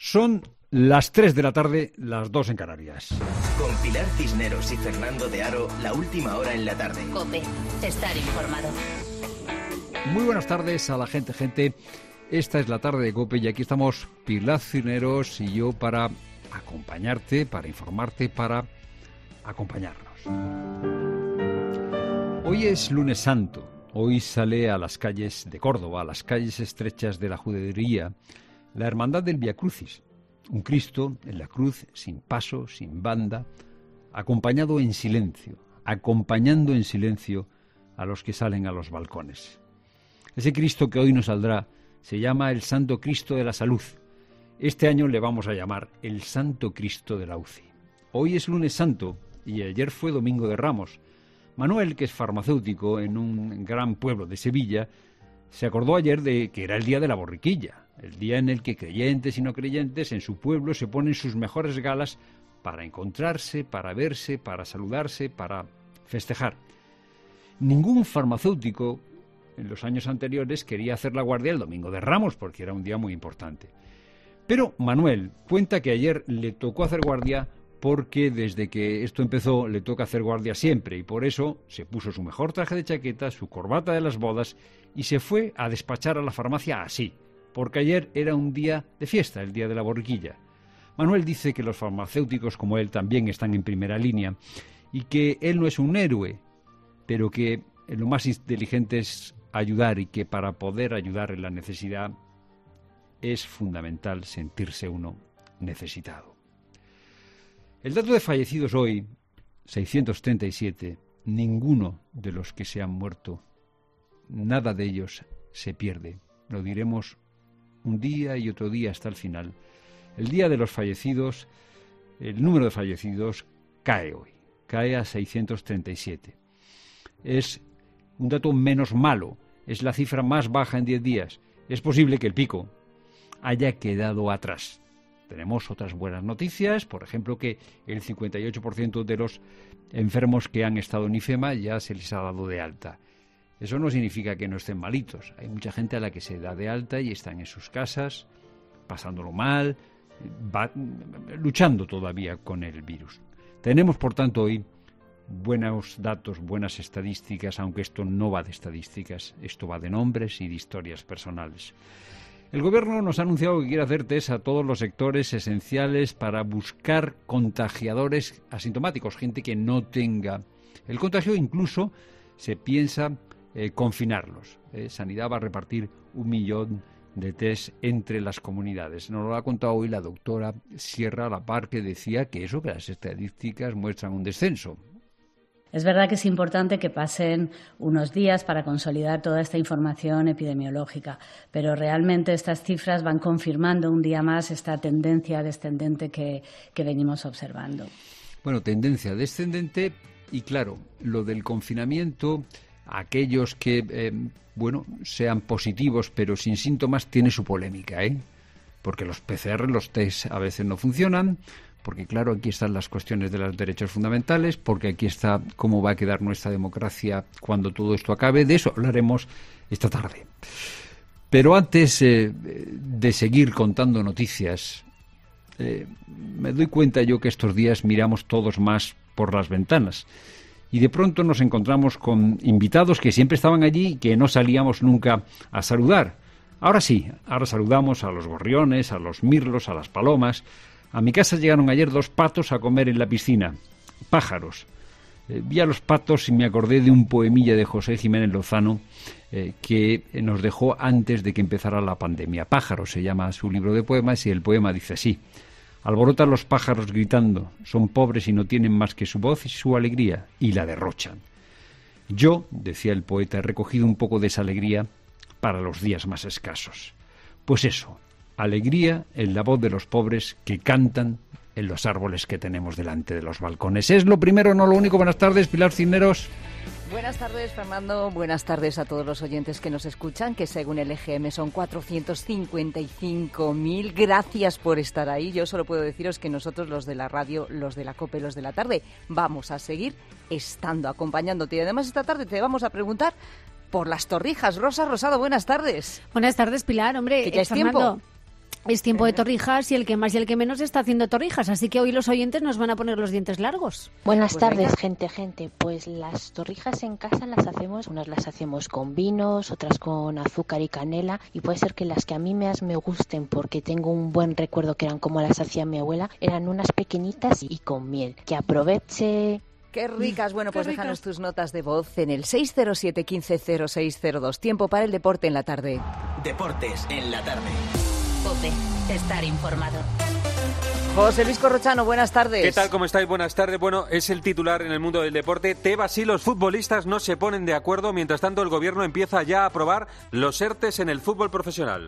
Son las 3 de la tarde, las 2 en Canarias. Con Pilar Cisneros y Fernando de Aro, la última hora en la tarde. COPE, estar informado. Muy buenas tardes a la gente. Esta es la tarde de COPE y aquí estamos Pilar Cisneros y yo para acompañarte, para informarte, para acompañarnos. Hoy es Lunes Santo. Hoy sale a las calles de Córdoba, a las calles estrechas de la judería, la Hermandad del Vía Crucis. Un Cristo en la cruz, sin paso, sin banda, acompañando en silencio a los que salen a los balcones. Ese Cristo que hoy nos saldrá se llama el Santo Cristo de la Salud. Este año le vamos a llamar el Santo Cristo de la UCI. Hoy es Lunes Santo y ayer fue Domingo de Ramos. Manuel, que es farmacéutico en un gran pueblo de Sevilla, se acordó ayer de que era el día de la borriquilla, el día en el que creyentes y no creyentes en su pueblo se ponen sus mejores galas para encontrarse, para verse, para saludarse, para festejar. Ningún farmacéutico en los años anteriores quería hacer la guardia el Domingo de Ramos porque era un día muy importante. Pero Manuel cuenta que ayer le tocó hacer guardia porque desde que esto empezó le toca hacer guardia siempre y por eso se puso su mejor traje de chaqueta, su corbata de las bodas y se fue a despachar a la farmacia así, porque ayer era un día de fiesta, el día de la borriquilla. Manuel dice que los farmacéuticos como él también están en primera línea y que él no es un héroe, pero que lo más inteligente es ayudar y que para poder ayudar en la necesidad es fundamental sentirse uno necesitado. El dato de fallecidos hoy, 637, ninguno de los que se han muerto, nada de ellos se pierde. Lo diremos un día y otro día hasta el final. El día de los fallecidos, el número de fallecidos cae hoy, cae a 637. Es un dato menos malo, es la cifra más baja en 10 días. Es posible que el pico haya quedado atrás. Tenemos otras buenas noticias, por ejemplo que el 58% de los enfermos que han estado en IFEMA ya se les ha dado de alta. Eso no significa que no estén malitos. Hay mucha gente a la que se da de alta y están en sus casas, pasándolo mal, luchando todavía con el virus. Tenemos, por tanto, hoy buenos datos, buenas estadísticas, aunque esto no va de estadísticas, esto va de nombres y de historias personales. El Gobierno nos ha anunciado que quiere hacer test a todos los sectores esenciales para buscar contagiadores asintomáticos, gente que no tenga el contagio, incluso se piensa confinarlos. Sanidad va a repartir 1 millón de test entre las comunidades. Nos lo ha contado hoy la doctora Sierra Lapar, que decía que las estadísticas muestran un descenso. Es verdad que es importante que pasen unos días para consolidar toda esta información epidemiológica, pero realmente estas cifras van confirmando un día más esta tendencia descendente que venimos observando. Bueno, tendencia descendente y claro, lo del confinamiento, aquellos que sean positivos pero sin síntomas, tiene su polémica, porque los PCR, los test a veces no funcionan, porque claro, aquí están las cuestiones de los derechos fundamentales, porque aquí está cómo va a quedar nuestra democracia cuando todo esto acabe. De eso hablaremos esta tarde. Pero antes de seguir contando noticias, me doy cuenta yo que estos días miramos todos más por las ventanas y de pronto nos encontramos con invitados que siempre estaban allí y que no salíamos nunca a saludar. Ahora sí, ahora saludamos a los gorriones, a los mirlos, a las palomas. A mi casa llegaron ayer 2 patos a comer en la piscina, pájaros. Vi a los patos y me acordé de un poemilla de José Jiménez Lozano que nos dejó antes de que empezara la pandemia. Pájaros se llama su libro de poemas y el poema dice así: alborotan los pájaros gritando, son pobres y no tienen más que su voz y su alegría, y la derrochan. Yo, decía el poeta, he recogido un poco de esa alegría para los días más escasos. Pues eso, alegría en la voz de los pobres que cantan en los árboles que tenemos delante de los balcones. Es lo primero, no lo único. Buenas tardes, Pilar Cisneros. Buenas tardes, Fernando. Buenas tardes a todos los oyentes que nos escuchan, que según el EGM son 455.000. Gracias por estar ahí. Yo solo puedo deciros que nosotros, los de la radio, los de la COPE, los de la tarde, vamos a seguir estando, acompañándote. Y además esta tarde te vamos a preguntar por las Torrijas. Rosa Rosado, buenas tardes. Buenas tardes, Pilar. Hombre, ¿que ya es Fernando, tiempo? es tiempo de torrijas y el que más y el que menos está haciendo torrijas, así que hoy los oyentes nos van a poner los dientes largos. Buenas tardes, gente. Pues las torrijas en casa las hacemos, unas las hacemos con vinos, otras con azúcar y canela, y puede ser que las que a mí más me gusten, porque tengo un buen recuerdo que eran como las hacía mi abuela, eran unas pequeñitas y con miel. Que aproveche. Qué ricas. Bueno, pues déjanos tus notas de voz en el 607 15 0602. Tiempo para el deporte en la tarde. Deportes en la tarde. COPE. Estar informado. José Luis Corrochano, buenas tardes. ¿Qué tal? ¿Cómo estáis? Buenas tardes. Bueno, es el titular en el mundo del deporte. Tebas y los futbolistas no se ponen de acuerdo. Mientras tanto, el gobierno empieza ya a aprobar los ERTEs en el fútbol profesional.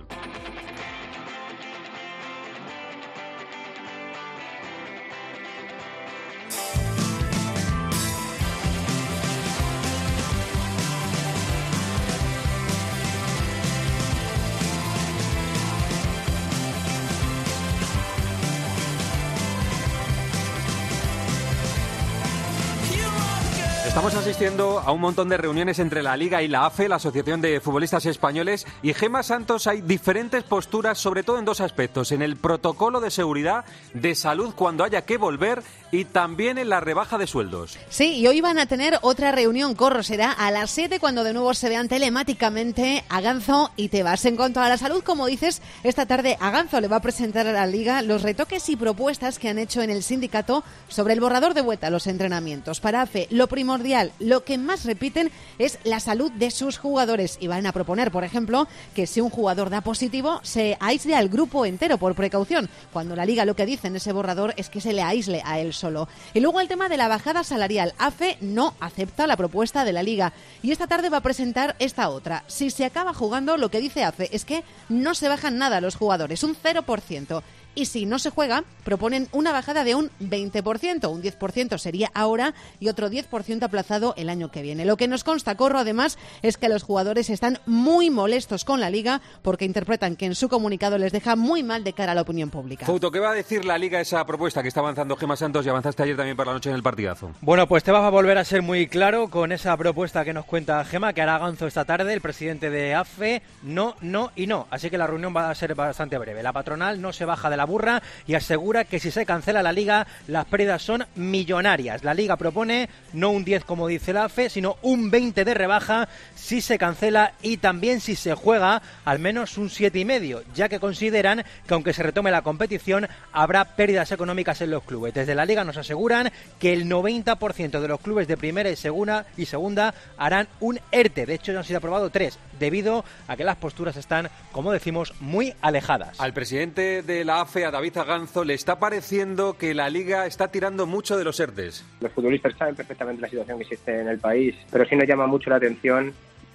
Estamos asistiendo a un montón de reuniones entre la Liga y la AFE, la Asociación de Futbolistas Españoles, y Gemma Santos. Hay diferentes posturas, sobre todo en dos aspectos: en el protocolo de seguridad, de salud cuando haya que volver, y también en la rebaja de sueldos. Sí, y hoy van a tener otra reunión, Corro, será a las 7 cuando de nuevo se vean telemáticamente Aganzo y Tebas. En cuanto a la salud, como dices, esta tarde Aganzo le va a presentar a la Liga los retoques y propuestas que han hecho en el sindicato sobre el borrador de vuelta a los entrenamientos. Para AFE, lo primordial, lo que más repiten es la salud de sus jugadores, y van a proponer, por ejemplo, que si un jugador da positivo, se aísle al grupo entero por precaución, cuando la Liga lo que dice en ese borrador es que se le aísle a él solo. Y luego el tema de la bajada salarial. AFE no acepta la propuesta de la Liga y esta tarde va a presentar esta otra. Si se acaba jugando, lo que dice AFE es que no se bajan nada los jugadores, un 0%. Y si no se juega, proponen una bajada de un 20%, un 10% sería ahora y otro 10% aplazado el año que viene. Lo que nos consta, Corro, además, es que los jugadores están muy molestos con la Liga porque interpretan que en su comunicado les deja muy mal de cara a la opinión pública. Fouto, ¿qué va a decir la Liga esa propuesta que está avanzando Gemma Santos y avanzaste ayer también por la noche en el partidazo? Bueno, pues te vas a volver a ser muy claro con esa propuesta que nos cuenta Gemma, que hará Aganzo esta tarde, el presidente de AFE. No, no y no. Así que la reunión va a ser bastante breve. La patronal no se baja de la burra y asegura que si se cancela la Liga, las pérdidas son millonarias. La Liga propone no un 10 como dice la AFE, sino un 20 de rebaja si se cancela y también si se juega al menos un 7,5, ya que consideran que aunque se retome la competición, habrá pérdidas económicas en los clubes. Desde la Liga nos aseguran que el 90% de los clubes de primera y segunda harán un ERTE. De hecho, ya han sido aprobados 3, debido a que las posturas están, como decimos, muy alejadas. Al presidente de la AFE, a David Aganzo, le está pareciendo que la Liga está tirando mucho de los ERTEs. Los futbolistas saben perfectamente la situación que existe en el país, pero sí nos llama mucho la atención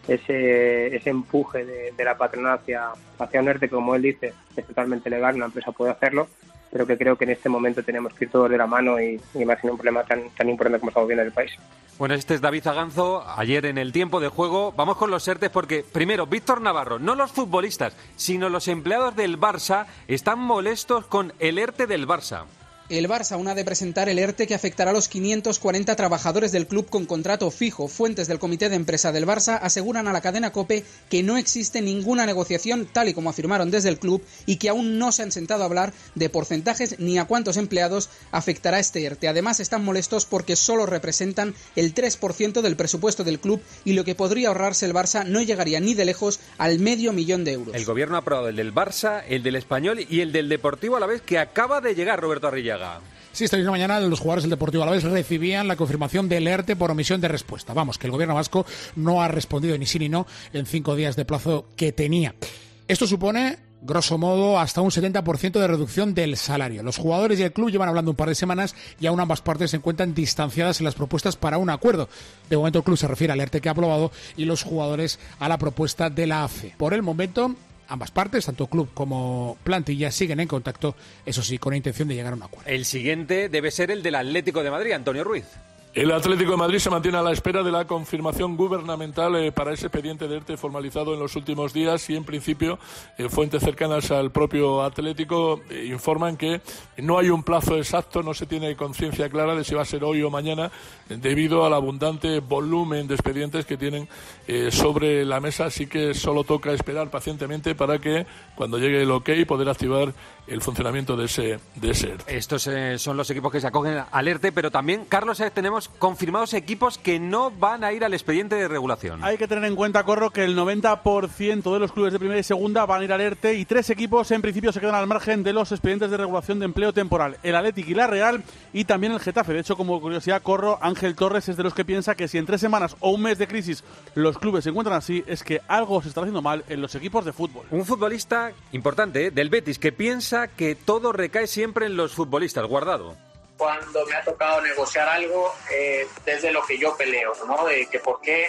ese empuje de la patronal hacia un ERTE, como él dice, es totalmente legal, una empresa puede hacerlo, pero que creo que en este momento tenemos que ir todos de la mano y más en un problema tan importante como estamos viendo en el país. Bueno, este es David Aganzo, ayer en el tiempo de juego. Vamos con los ERTEs porque, primero, Víctor Navarro, no los futbolistas, sino los empleados del Barça están molestos con el ERTE del Barça. El Barça aún ha de presentar el ERTE que afectará a los 540 trabajadores del club con contrato fijo. Fuentes del comité de empresa del Barça aseguran a la cadena COPE que no existe ninguna negociación, tal y como afirmaron desde el club, y que aún no se han sentado a hablar de porcentajes ni a cuántos empleados afectará este ERTE. Además, están molestos porque solo representan el 3% del presupuesto del club y lo que podría ahorrarse el Barça no llegaría ni de lejos al $500,000 de euros. El gobierno ha aprobado el del Barça, el del Español y el del Deportivo Alavés, que acaba de llegar, Roberto Arrillaga. Sí, esta misma mañana los jugadores del Deportivo Alavés recibían la confirmación del ERTE por omisión de respuesta. Vamos, que el gobierno vasco no ha respondido ni sí ni no en 5 días de plazo que tenía. Esto supone, grosso modo, hasta un 70% de reducción del salario. Los jugadores y el club llevan hablando un par de semanas y aún ambas partes se encuentran distanciadas en las propuestas para un acuerdo. De momento el club se refiere al ERTE que ha aprobado y los jugadores a la propuesta de la AFE. Por el momento, ambas partes, tanto club como plantilla, siguen en contacto, eso sí, con la intención de llegar a un acuerdo. El siguiente debe ser el del Atlético de Madrid, Antonio Ruiz. El Atlético de Madrid se mantiene a la espera de la confirmación gubernamental para ese expediente de ERTE formalizado en los últimos días y, en principio, fuentes cercanas al propio Atlético informan que no hay un plazo exacto, no se tiene conciencia clara de si va a ser hoy o mañana, debido al abundante volumen de expedientes que tienen sobre la mesa. Así que solo toca esperar pacientemente para que, cuando llegue el OK, poder activar el funcionamiento de ese ERTE. Estos son los equipos que se acogen al ERTE, pero también, Carlos, tenemos confirmados equipos que no van a ir al expediente de regulación. Hay que tener en cuenta, Corro, que el 90% de los clubes de primera y segunda van a ir al ERTE y 3 equipos en principio se quedan al margen de los expedientes de regulación de empleo temporal: el Athletic y la Real, y también el Getafe. De hecho, como curiosidad, Corro, Ángel Torres es de los que piensa que si en 3 semanas o un mes de crisis los clubes se encuentran así, es que algo se está haciendo mal en los equipos de fútbol. Un futbolista importante, del Betis, que piensa que todo recae siempre en los futbolistas. Guardado. Cuando me ha tocado negociar algo, desde lo que yo peleo, ¿no? De que por qué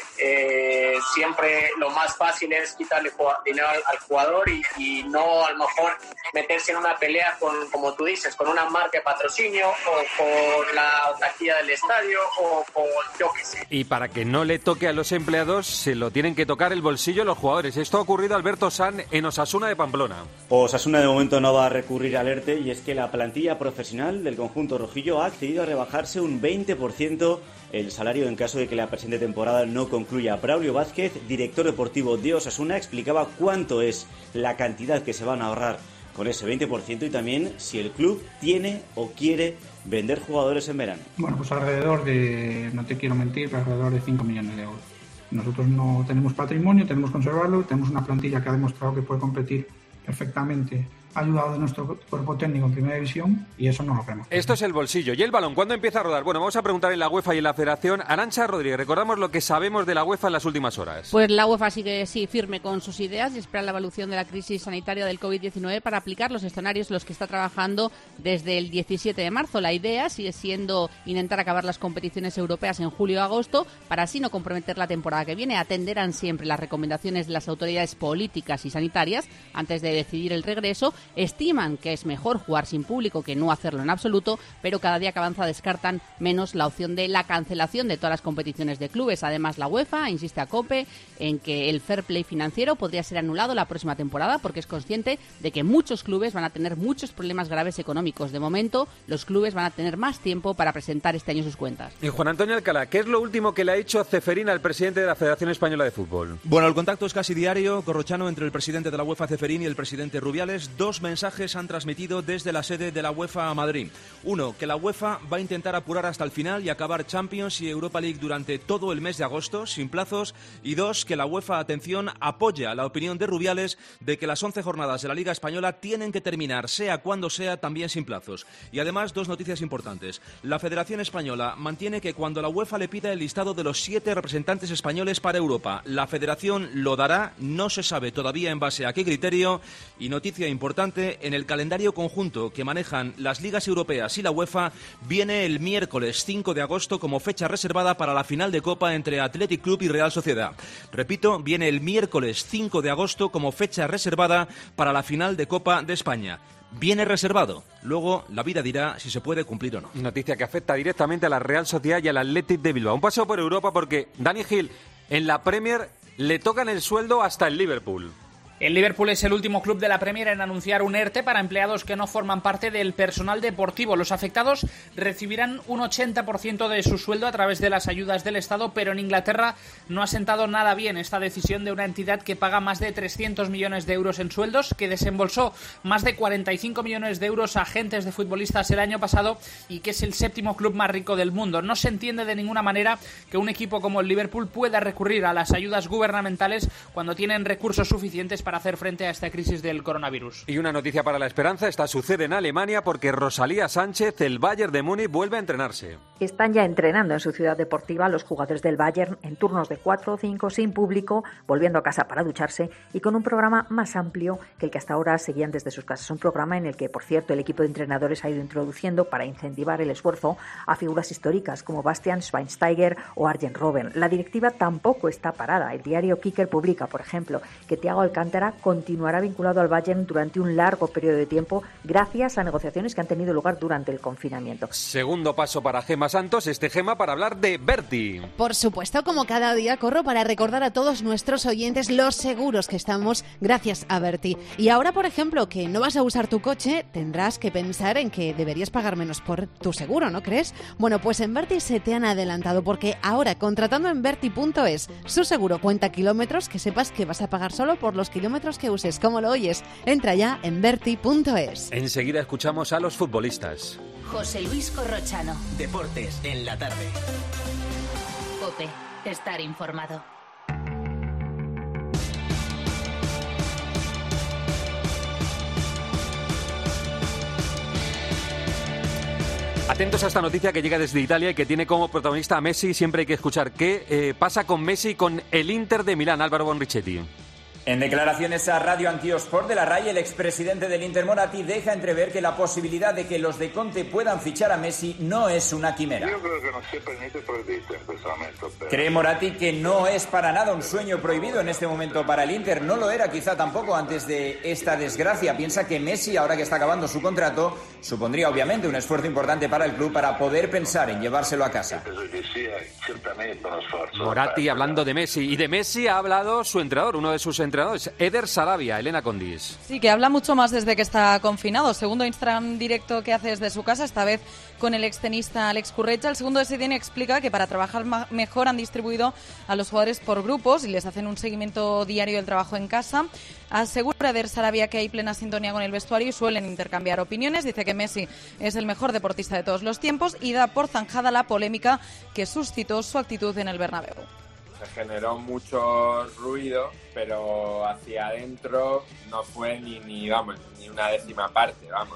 siempre lo más fácil es quitarle dinero al jugador y no a lo mejor meterse en una pelea con, como tú dices, con una marca de patrocinio o con la taquilla del estadio o con yo qué sé. Y para que no le toque a los empleados, se lo tienen que tocar el bolsillo los jugadores. Esto ha ocurrido a Alberto San en Osasuna de Pamplona. Osasuna de momento no va a recurrir al ERTE, y es que la plantilla profesional del conjunto rojillo ha accedido a rebajarse un 20% el salario en caso de que la presente temporada no concluya. Braulio Vázquez, director deportivo de Osasuna, explicaba cuánto es la cantidad que se van a ahorrar con ese 20% y también si el club tiene o quiere vender jugadores en verano. Bueno, pues alrededor de, no te quiero mentir, pero alrededor de 5 millones de euros. Nosotros no tenemos patrimonio, tenemos que conservarlo, tenemos una plantilla que ha demostrado que puede competir perfectamente, ayudado de nuestro cuerpo técnico en primera división, y eso no lo vemos. Esto es el bolsillo. ¿Y el balón cuándo empieza a rodar? Bueno, vamos a preguntar en la UEFA y en la Federación. Arantxa Rodríguez, recordamos lo que sabemos de la UEFA en las últimas horas. Pues la UEFA sigue firme con sus ideas y espera la evolución de la crisis sanitaria del COVID-19 para aplicar los escenarios los que está trabajando desde el 17 de marzo. La idea sigue siendo intentar acabar las competiciones europeas en julio o agosto para así no comprometer la temporada que viene. Atenderán siempre las recomendaciones de las autoridades políticas y sanitarias antes de decidir el regreso. Estiman que es mejor jugar sin público que no hacerlo en absoluto, pero cada día que avanza descartan menos la opción de la cancelación de todas las competiciones de clubes. Además, la UEFA insiste a COPE en que el fair play financiero podría ser anulado la próxima temporada porque es consciente de que muchos clubes van a tener muchos problemas graves económicos. De momento, los clubes van a tener más tiempo para presentar este año sus cuentas. Y Juan Antonio Alcalá, ¿qué es lo último que le ha dicho Ceferín al presidente de la Federación Española de Fútbol? Bueno, el contacto es casi diario, Corrochano, entre el presidente de la UEFA, Ceferín, y el presidente Rubiales. 2 mensajes han transmitido desde la sede de la UEFA a Madrid. Uno, que la UEFA va a intentar apurar hasta el final y acabar Champions y Europa League durante todo el mes de agosto, sin plazos. Y 2, que la UEFA, atención, apoya la opinión de Rubiales de que las 11 jornadas de la Liga Española tienen que terminar, sea cuando sea, también sin plazos. Y además, 2 noticias importantes. La Federación Española mantiene que cuando la UEFA le pida el listado de los 7 representantes españoles para Europa, la Federación lo dará, no se sabe todavía en base a qué criterio. Y noticia importante, en el calendario conjunto que manejan las ligas europeas y la UEFA, viene el miércoles 5 de agosto como fecha reservada para la final de Copa entre Athletic Club y Real Sociedad. Repito, viene el miércoles 5 de agosto como fecha reservada para la final de Copa de España. Viene reservado. Luego la vida dirá si se puede cumplir o no. Noticia que afecta directamente a la Real Sociedad y al Athletic de Bilbao. Un paseo por Europa porque Dani Gil en la Premier le tocan el sueldo hasta el Liverpool. El Liverpool es el último club de la Premier en anunciar un ERTE para empleados que no forman parte del personal deportivo. Los afectados recibirán un 80% de su sueldo a través de las ayudas del Estado, pero en Inglaterra no ha sentado nada bien esta decisión de una entidad que paga más de 300 millones de euros en sueldos, que desembolsó más de 45 millones de euros a agentes de futbolistas el año pasado y que es el 7º club más rico del mundo. No se entiende de ninguna manera que un equipo como el Liverpool pueda recurrir a las ayudas gubernamentales cuando tienen recursos suficientes para hacer frente a esta crisis del coronavirus. Y una noticia para la esperanza, esta sucede en Alemania porque Rosalía Sánchez, el Bayern de Múnich, vuelve a entrenarse. Están ya entrenando en su ciudad deportiva los jugadores del Bayern en turnos de 4 o 5 sin público, volviendo a casa para ducharse y con un programa más amplio que el que hasta ahora seguían desde sus casas. Un programa en el que, por cierto, el equipo de entrenadores ha ido introduciendo para incentivar el esfuerzo a figuras históricas como Bastian Schweinsteiger o Arjen Robben. La directiva tampoco está parada. El diario Kicker publica, por ejemplo, que Thiago Alcántara Lara continuará vinculado al Bayern durante un largo periodo de tiempo gracias a negociaciones que han tenido lugar durante el confinamiento. Segundo paso para Gema Santos, Gema, para hablar de Berti. Por supuesto, como cada día, corro para recordar a todos nuestros oyentes los seguros que estamos gracias a Berti. Y ahora, por ejemplo, que no vas a usar tu coche, tendrás que pensar en que deberías pagar menos por tu seguro, ¿no crees? Bueno, pues en Berti se te han adelantado, porque ahora, contratando en Berti.es su seguro cuenta kilómetros, que sepas que vas a pagar solo por los kilómetros que uses. ¿Cómo lo oyes? Entra ya en Berti.es. Enseguida escuchamos a los futbolistas. José Luis Corrochano. Deportes en la tarde. COPE. Estar informado. Atentos a esta noticia que llega desde Italia y que tiene como protagonista a Messi. Siempre hay que escuchar qué pasa con Messi y con el Inter de Milán. Álvaro Bonrichetti. En declaraciones a Radio Anch'io Sport de la RAI, el expresidente del Inter Moratti deja entrever que la posibilidad de que los de Conte puedan fichar a Messi no es una quimera. Cree Moratti que no es para nada un sueño prohibido en este momento para el Inter. No lo era quizá tampoco antes de esta desgracia. Piensa que Messi, ahora que está acabando su contrato, supondría obviamente un esfuerzo importante para el club para poder pensar en llevárselo a casa. Moratti hablando de Messi. Y de Messi ha hablado su entrenador, uno de sus entrenadores, Eder Sarabia. Elena Condis. Sí, que habla mucho más desde que está confinado. Segundo Instagram directo que hace desde su casa, esta vez con el extenista Alex Currecha. El segundo de SDN explica que para trabajar mejor han distribuido a los jugadores por grupos y les hacen un seguimiento diario del trabajo en casa. Asegura Eder Sarabia que hay plena sintonía con el vestuario y suelen intercambiar opiniones. Dice que Messi es el mejor deportista de todos los tiempos y da por zanjada la polémica que suscitó su actitud en el Bernabéu. Se generó mucho ruido, pero hacia adentro no fue ni una décima parte, vamos.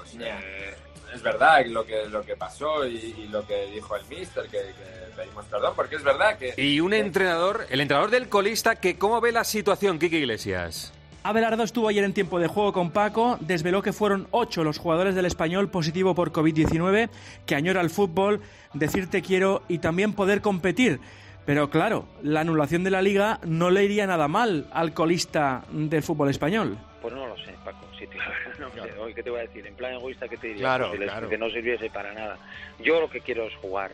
Es verdad lo que pasó y lo que dijo el míster, que pedimos perdón, porque es verdad que... Y un entrenador, el entrenador del colista, que ¿cómo ve la situación, Quique Iglesias? Abelardo estuvo ayer en tiempo de juego con Paco, desveló que fueron 8 los jugadores del Español positivo por COVID-19, que añora el fútbol, decir te quiero y también poder competir. Pero claro, la anulación de la Liga no le iría nada mal al colista del fútbol español. Pues no lo sé, Paco. Sí, no sé. Hoy, ¿qué te voy a decir? En plan egoísta, ¿qué te diría? Claro, Que no sirviese para nada. Yo lo que quiero es jugar.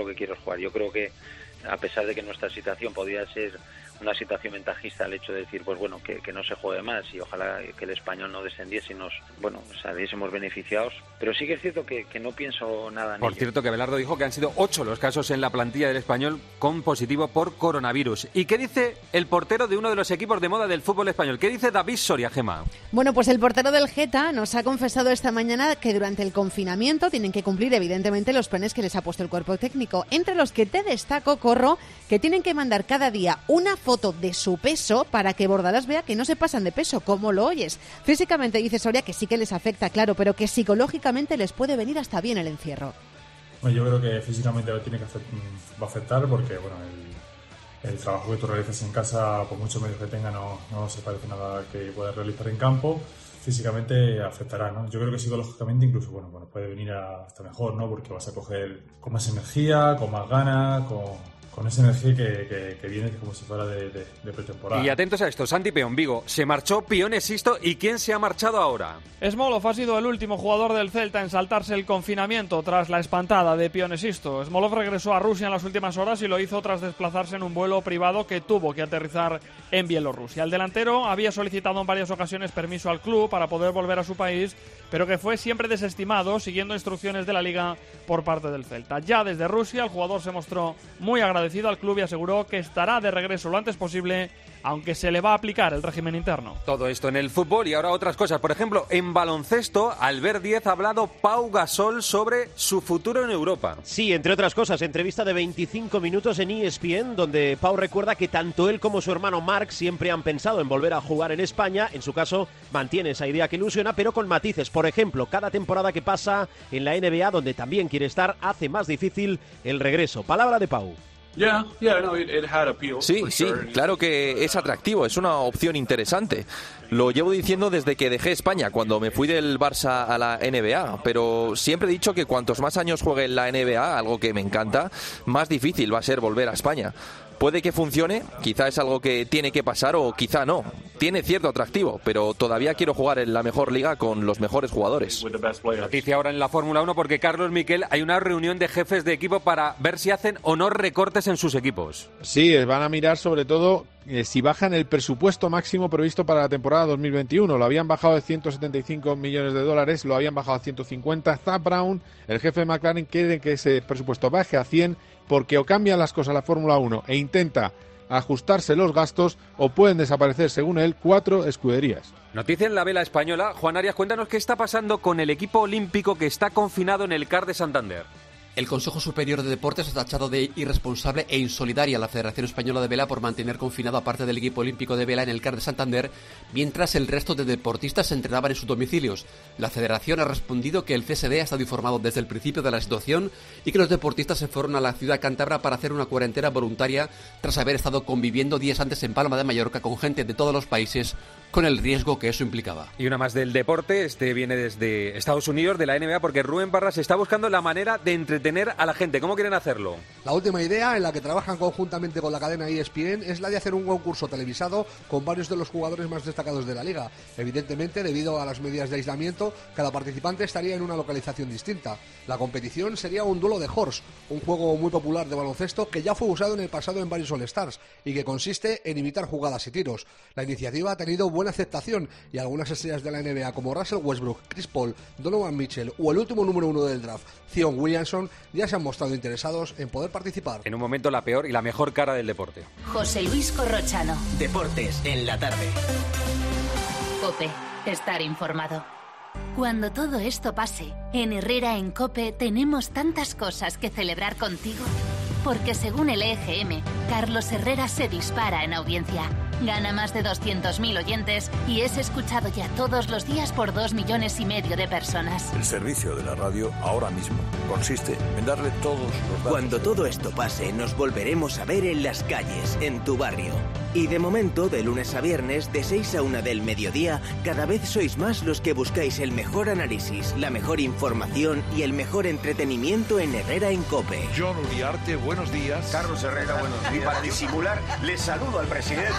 Yo creo que, a pesar de que nuestra situación podría ser una situación ventajista al hecho de decir, pues bueno, que no se juegue más y ojalá que el Español no descendiese y nos, saliésemos beneficiados. Pero sí que es cierto que no pienso nada en Por ello. cierto, que Abelardo dijo que han sido 8 los casos en la plantilla del Español con positivo por coronavirus. ¿Y qué dice el portero de uno de los equipos de moda del fútbol español? ¿Qué dice David Soria, Gema? Bueno, pues el portero del Geta nos ha confesado esta mañana que durante el confinamiento tienen que cumplir evidentemente los planes que les ha puesto el cuerpo técnico, entre los que te destaco, Corro, que tienen que mandar cada día una foto de su peso para que Bordalás vea que no se pasan de peso, como lo oyes. Físicamente dice Soria que sí que les afecta, claro, pero que psicológicamente les puede venir hasta bien el encierro. Bueno, yo creo que físicamente va a afectar porque bueno, el trabajo que tú realizas en casa, por muchos medios que tenga, no se parece nada que puedas realizar en campo. Físicamente afectará, ¿no? Yo creo que psicológicamente incluso, bueno, puede venir hasta mejor, ¿no? Porque vas a coger con más energía, con más ganas, con esa energía que viene como si fuera de pretemporada. Y atentos a esto, Santi Peón, Vigo, se marchó Pione Sisto, ¿y quién se ha marchado ahora? Smolov ha sido el último jugador del Celta en saltarse el confinamiento tras la espantada de Pione Sisto. Smolov regresó a Rusia en las últimas horas y lo hizo tras desplazarse en un vuelo privado que tuvo que aterrizar en Bielorrusia. El delantero había solicitado en varias ocasiones permiso al club para poder volver a su país, pero que fue siempre desestimado siguiendo instrucciones de la Liga por parte del Celta. Ya desde Rusia el jugador se mostró muy agradecido al club y aseguró que estará de regreso lo antes posible, aunque se le va a aplicar el régimen interno. Todo esto en el fútbol y ahora otras cosas. Por ejemplo, en baloncesto, Albert Díez ha hablado Pau Gasol sobre su futuro en Europa. Sí, entre otras cosas, entrevista de 25 minutos en ESPN, donde Pau recuerda que tanto él como su hermano Marc siempre han pensado en volver a jugar en España. En su caso, mantiene esa idea que ilusiona, pero con matices. Por ejemplo, cada temporada que pasa en la NBA, donde también quiere estar, hace más difícil el regreso. Palabra de Pau. Sí, claro que es atractivo, es una opción interesante. Lo llevo diciendo desde que dejé España, cuando me fui del Barça a la NBA, pero siempre he dicho que cuantos más años juegue en la NBA, algo que me encanta, más difícil va a ser volver a España. Puede que funcione, quizá es algo que tiene que pasar o quizá no. Tiene cierto atractivo, pero todavía quiero jugar en la mejor liga con los mejores jugadores. Noticia ahora en la Fórmula 1 porque Carlos Miquel, hay una reunión de jefes de equipo para ver si hacen o no recortes en sus equipos. Sí, van a mirar sobre todo si bajan el presupuesto máximo previsto para la temporada 2021. Lo habían bajado de 175 millones de dólares, lo habían bajado a 150. Zak Brown, el jefe de McLaren, quiere que ese presupuesto baje a 100 porque o cambian las cosas la Fórmula 1 e intenta ajustarse los gastos o pueden desaparecer, según él, 4 escuderías. Noticia en la vela española. Juan Arias, cuéntanos qué está pasando con el equipo olímpico que está confinado en el CAR de Santander. El Consejo Superior de Deportes ha tachado de irresponsable e insolidaria a la Federación Española de Vela por mantener confinado a parte del equipo olímpico de vela en el CAR de Santander, mientras el resto de deportistas se entrenaban en sus domicilios. La Federación ha respondido que el CSD ha estado informado desde el principio de la situación y que los deportistas se fueron a la ciudad cántabra para hacer una cuarentena voluntaria tras haber estado conviviendo días antes en Palma de Mallorca con gente de todos los países, con el riesgo que eso implicaba. Y una más del deporte, este viene desde Estados Unidos, de la NBA, porque Rubén Parras está buscando la manera de entretener a la gente. ¿Cómo quieren hacerlo? La última idea, en la que trabajan conjuntamente con la cadena ESPN, es la de hacer un concurso televisado con varios de los jugadores más destacados de la liga. Evidentemente, debido a las medidas de aislamiento, cada participante estaría en una localización distinta. La competición sería un duelo de horse, un juego muy popular de baloncesto que ya fue usado en el pasado en varios All-Stars y que consiste en imitar jugadas y tiros. La iniciativa ha tenido buena aceptación y algunas estrellas de la NBA como Russell Westbrook, Chris Paul, Donovan Mitchell o el último número 1 del draft, Zion Williamson, ya se han mostrado interesados en poder participar. En un momento la peor y la mejor cara del deporte. José Luis Corrochano. Deportes en la tarde. COPE. Estar informado. Cuando todo esto pase, en Herrera en COPE tenemos tantas cosas que celebrar contigo. Porque según el EGM, Carlos Herrera se dispara en audiencia. Gana más de 200.000 oyentes y es escuchado ya todos los días por 2,5 millones de personas. El servicio de la radio ahora mismo consiste en darle todos los datos. Cuando todo esto pase, nos volveremos a ver en las calles, en tu barrio. Y de momento, de lunes a viernes, de 6 a 1 del mediodía, cada vez sois más los que buscáis el mejor análisis, la mejor información y el mejor entretenimiento en Herrera en COPE. John Uriarte, buenos días. Carlos Herrera, buenos días. Y para disimular, les saludo al presidente.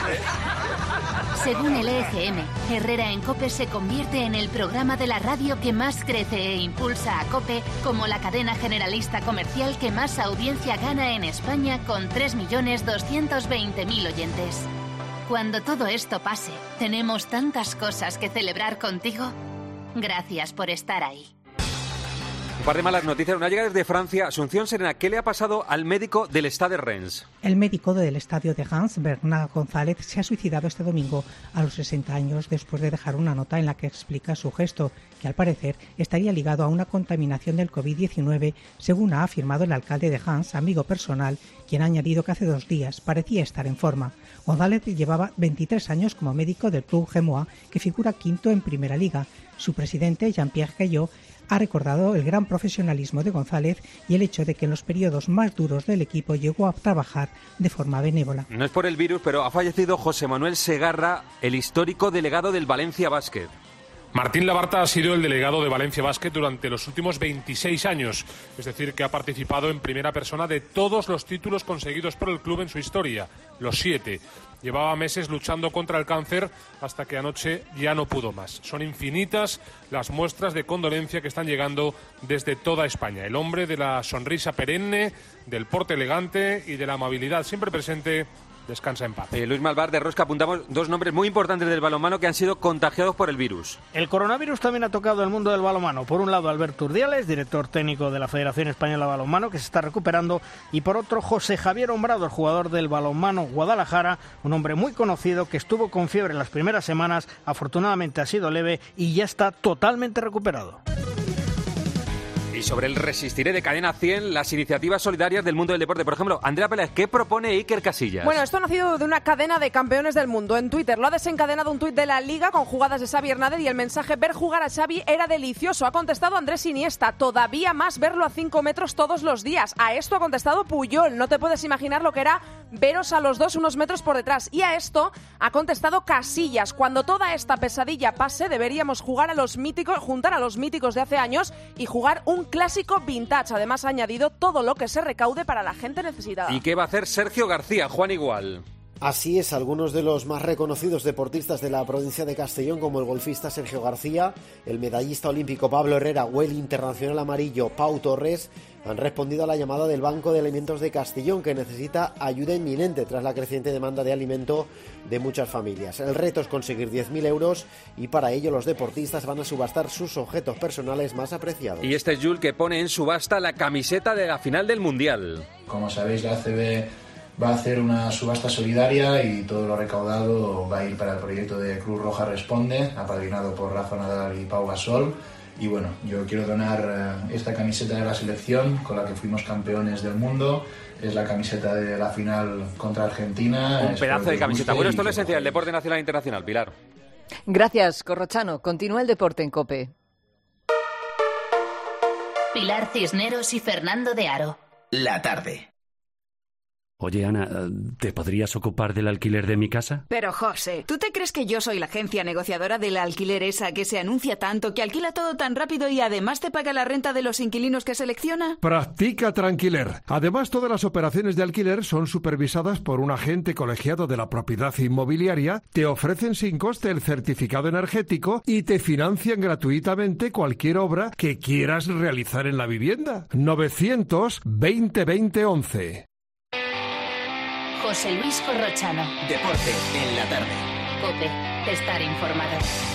Según el EGM, Herrera en COPE se convierte en el programa de la radio que más crece e impulsa a COPE como la cadena generalista comercial que más audiencia gana en España con 3.220.000 oyentes. Cuando todo esto pase, tenemos tantas cosas que celebrar contigo. Gracias por estar ahí. Un par de malas noticias. Una llega desde Francia. Asunción Serena, ¿qué le ha pasado al médico del Stade de Reims? El médico del estadio de Reims, Bernard González, se ha suicidado este domingo a los 60 años después de dejar una nota en la que explica su gesto, que al parecer estaría ligado a una contaminación del COVID-19, según ha afirmado el alcalde de Reims, amigo personal, quien ha añadido que hace 2 días parecía estar en forma. González llevaba 23 años como médico del club Gemois, que figura quinto en Primera Liga. Su presidente, Jean-Pierre Caillot, ha recordado el gran profesionalismo de González y el hecho de que en los periodos más duros del equipo llegó a trabajar de forma benévola. No es por el virus, pero ha fallecido José Manuel Segarra, el histórico delegado del Valencia Basket. Martín Labarta ha sido el delegado de Valencia Basket durante los últimos 26 años, es decir, que ha participado en primera persona de todos los títulos conseguidos por el club en su historia, los 7. Llevaba meses luchando contra el cáncer hasta que anoche ya no pudo más. Son infinitas las muestras de condolencia que están llegando desde toda España. El hombre de la sonrisa perenne, del porte elegante y de la amabilidad siempre presente. Descansa en paz. Luis Malvar, de Rosca, apuntamos 2 nombres muy importantes del balonmano que han sido contagiados por el virus. El coronavirus también ha tocado el mundo del balonmano. Por un lado, Alberto Urdiales, director técnico de la Federación Española de Balonmano, que se está recuperando, y por otro, José Javier Hombrado, el jugador del balonmano Guadalajara, un hombre muy conocido que estuvo con fiebre en las primeras semanas, afortunadamente ha sido leve y ya está totalmente recuperado. Y sobre el Resistiré de Cadena 100, las iniciativas solidarias del mundo del deporte. Por ejemplo, Andrea Pérez, ¿qué propone Iker Casillas? Bueno, esto ha nacido de una cadena de campeones del mundo. En Twitter lo ha desencadenado un tuit de la Liga con jugadas de Xavi Hernández y el mensaje: ver jugar a Xavi era delicioso. Ha contestado Andrés Iniesta: todavía más verlo a 5 metros todos los días. A esto ha contestado Puyol: no te puedes imaginar lo que era veros a los dos unos metros por detrás. Y a esto ha contestado Casillas: cuando toda esta pesadilla pase deberíamos juntar a los míticos de hace años y jugar un clásico vintage. Además, ha añadido todo lo que se recaude para la gente necesitada. ¿Y qué va a hacer Sergio García? Juan Igual. Así es, algunos de los más reconocidos deportistas de la provincia de Castellón, como el golfista Sergio García, el medallista olímpico Pablo Herrera o el internacional amarillo Pau Torres, han respondido a la llamada del Banco de Alimentos de Castellón, que necesita ayuda inminente tras la creciente demanda de alimento de muchas familias. El reto es conseguir 10.000 euros y para ello los deportistas van a subastar sus objetos personales más apreciados. Y este es Jules, que pone en subasta la camiseta de la final del Mundial. Como sabéis, la ACB va a hacer una subasta solidaria y todo lo recaudado va a ir para el proyecto de Cruz Roja Responde, apadrinado por Rafa Nadal y Pau Gasol. Y bueno, yo quiero donar esta camiseta de la selección con la que fuimos campeones del mundo. Es la camiseta de la final contra Argentina. Un pedazo de camiseta. Bueno, esto es la esencia del deporte nacional e internacional. Pilar. Gracias, Corrochano. Continúa el deporte en COPE. Pilar Cisneros y Fernando de Aro. La tarde. Oye, Ana, ¿te podrías ocupar del alquiler de mi casa? Pero, José, ¿tú te crees que yo soy la agencia negociadora del alquiler esa que se anuncia tanto, que alquila todo tan rápido y además te paga la renta de los inquilinos que selecciona? Practica Tranquiler. Además, todas las operaciones de alquiler son supervisadas por un agente colegiado de la propiedad inmobiliaria, te ofrecen sin coste el certificado energético y te financian gratuitamente cualquier obra que quieras realizar en la vivienda. 900-20-20-11. José Luis Corrochano. Deporte en la tarde. COPE. Estar informado.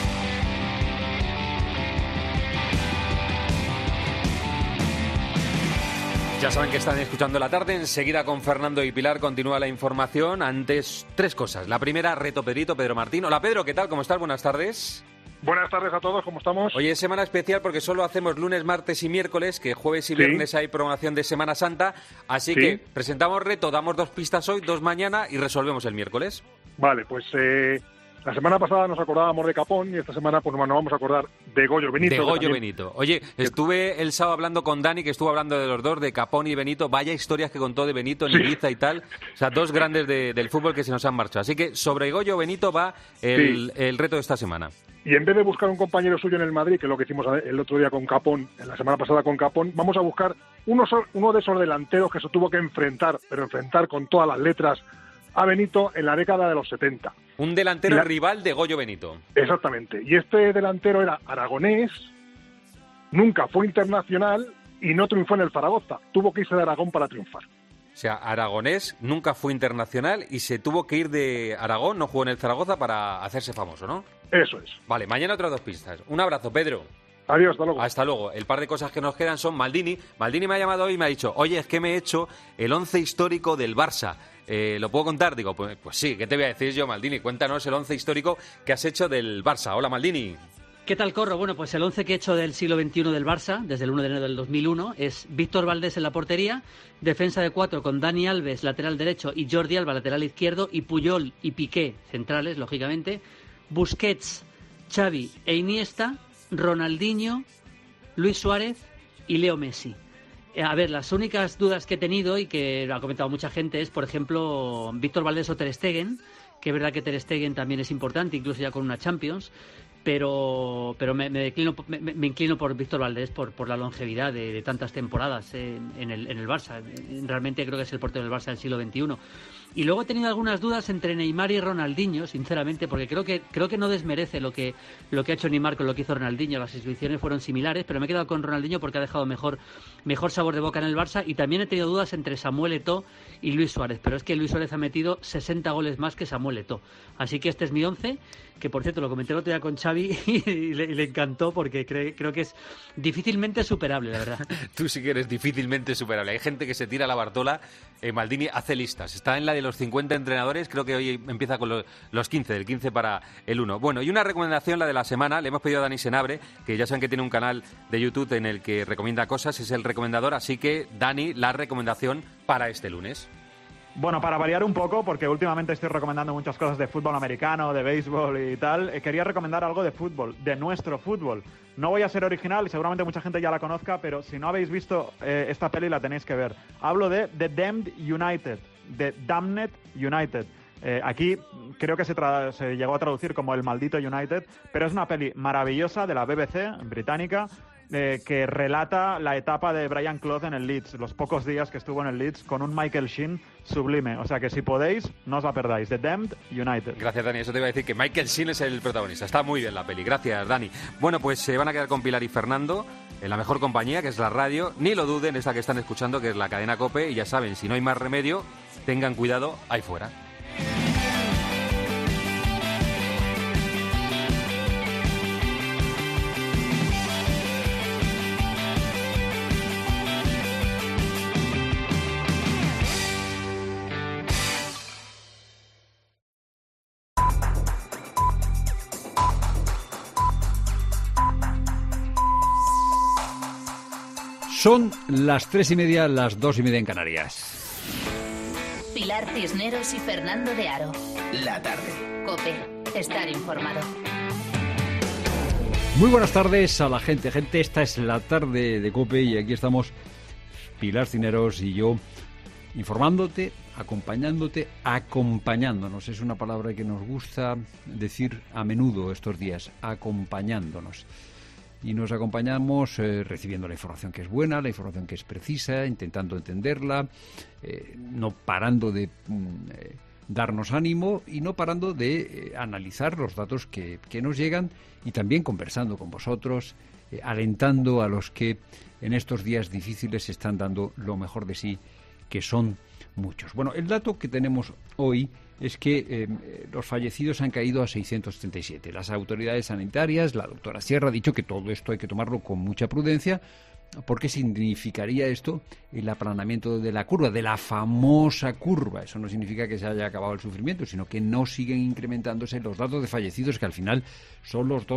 Ya saben que están escuchando La Tarde. Enseguida con Fernando y Pilar continúa la información. Antes, tres cosas. La primera, reto Pedrito, Pedro Martín. Hola Pedro, ¿qué tal? ¿Cómo estás? Buenas tardes. Buenas tardes a todos, ¿cómo estamos? Hoy es semana especial porque solo hacemos lunes, martes y miércoles, que jueves y viernes hay programación de Semana Santa, así que presentamos reto, damos 2 pistas hoy, 2 mañana y resolvemos el miércoles. Vale, pues la semana pasada nos acordábamos de Capón y esta semana pues nos vamos a acordar de Goyo Benito. De Goyo Benito. Oye, estuve el sábado hablando con Dani, que estuvo hablando de los dos, de Capón y Benito, vaya historias que contó de Benito en Ibiza y tal, o sea, 2 grandes del fútbol que se nos han marchado. Así que sobre Goyo Benito va el reto de esta semana. Y en vez de buscar un compañero suyo en el Madrid, que es lo que hicimos el otro día con Capón, la semana pasada con Capón, vamos a buscar uno de esos delanteros que se tuvo que enfrentar, pero enfrentar con todas las letras, a Benito en la década de los 70. Un delantero rival de Goyo Benito. Exactamente. Y este delantero era aragonés, nunca fue internacional y no triunfó en el Zaragoza. Tuvo que irse de Aragón para triunfar. O sea, aragonés, nunca fue internacional y se tuvo que ir de Aragón, no jugó en el Zaragoza para hacerse famoso, ¿no? Eso es. Vale, mañana otras 2 pistas. Un abrazo, Pedro. Adiós, hasta luego. Hasta luego. El par de cosas que nos quedan son Maldini. Maldini me ha llamado hoy y me ha dicho, oye, es que me he hecho el 11 histórico del Barça. ¿Lo puedo contar? Digo, pues sí, ¿qué te voy a decir yo, Maldini? Cuéntanos el 11 histórico que has hecho del Barça. Hola, Maldini. ¿Qué tal, Corro? Bueno, pues el 11 que he hecho del siglo XXI del Barça, desde el 1 de enero del 2001, es Víctor Valdés en la portería, defensa de 4 con Dani Alves, lateral derecho, y Jordi Alba, lateral izquierdo, y Puyol y Piqué, centrales, lógicamente, Busquets, Xavi e Iniesta, Ronaldinho, Luis Suárez y Leo Messi. A ver, las únicas dudas que he tenido y que lo ha comentado mucha gente es, por ejemplo, Víctor Valdés o Ter Stegen, que es verdad que Ter Stegen también es importante, incluso ya con una Champions, pero me inclino por Víctor Valdés por la longevidad de tantas temporadas en el Barça. Realmente creo que es el portero del Barça del siglo XXI. Y luego he tenido algunas dudas entre Neymar y Ronaldinho, sinceramente, porque creo que no desmerece lo que ha hecho Neymar con lo que hizo Ronaldinho. Las instituciones fueron similares, pero me he quedado con Ronaldinho porque ha dejado mejor sabor de boca en el Barça. Y también he tenido dudas entre Samuel Eto'o y Luis Suárez, pero es que Luis Suárez ha metido 60 goles más que Samuel Eto'o. Así que este es mi 11, que por cierto lo comenté el otro día con Xavi y le encantó porque creo que es difícilmente superable, la verdad. Tú sí que eres difícilmente superable. Hay gente que se tira la Bartola. Maldini hace listas. Está en la de los 50 entrenadores. Creo que hoy empieza con los 15, del 15 para el 1. Bueno, y una recomendación, la de la semana. Le hemos pedido a Dani Senabre, que ya saben que tiene un canal de YouTube en el que recomienda cosas. Es el recomendador. Así que, Dani, la recomendación para este lunes. Bueno, para variar un poco, porque últimamente estoy recomendando muchas cosas de fútbol americano, de béisbol y tal, quería recomendar algo de fútbol, de nuestro fútbol. No voy a ser original, seguramente mucha gente ya la conozca, pero si no habéis visto esta peli la tenéis que ver. Hablo de The Damned United, The Damned United. Aquí creo que se llegó a traducir como El Maldito United, pero es una peli maravillosa de la BBC británica, que relata la etapa de Brian Clough en el Leeds, los pocos días que estuvo en el Leeds, con un Michael Sheen sublime. O sea que si podéis, no os la perdáis. The Damned United. Gracias, Dani. Eso te iba a decir, que Michael Sheen es el protagonista. Está muy bien la peli. Gracias, Dani. Bueno, pues se van a quedar con Pilar y Fernando en la mejor compañía, que es la radio. Ni lo duden, esta que están escuchando, que es la cadena COPE. Y ya saben, si no hay más remedio, tengan cuidado ahí fuera. Son las 3:30, las 2:30 en Canarias. Pilar Cisneros y Fernando de Aro. La tarde. COPE. Estar informado. Muy buenas tardes a la gente. Esta es la tarde de COPE y aquí estamos Pilar Cisneros y yo informándote, acompañándonos. Es una palabra que nos gusta decir a menudo estos días, acompañándonos. Y nos acompañamos recibiendo la información que es buena, la información que es precisa, intentando entenderla, no parando de darnos ánimo y no parando de analizar los datos que nos llegan y también conversando con vosotros, alentando a los que en estos días difíciles están dando lo mejor de sí, que son muchos. Bueno, el dato que tenemos hoy es que los fallecidos han caído a 637. Las autoridades sanitarias, la doctora Sierra, ha dicho que todo esto hay que tomarlo con mucha prudencia, porque significaría esto el aplanamiento de la curva, de la famosa curva. Eso no significa que se haya acabado el sufrimiento, sino que no siguen incrementándose los datos de fallecidos, que al final son los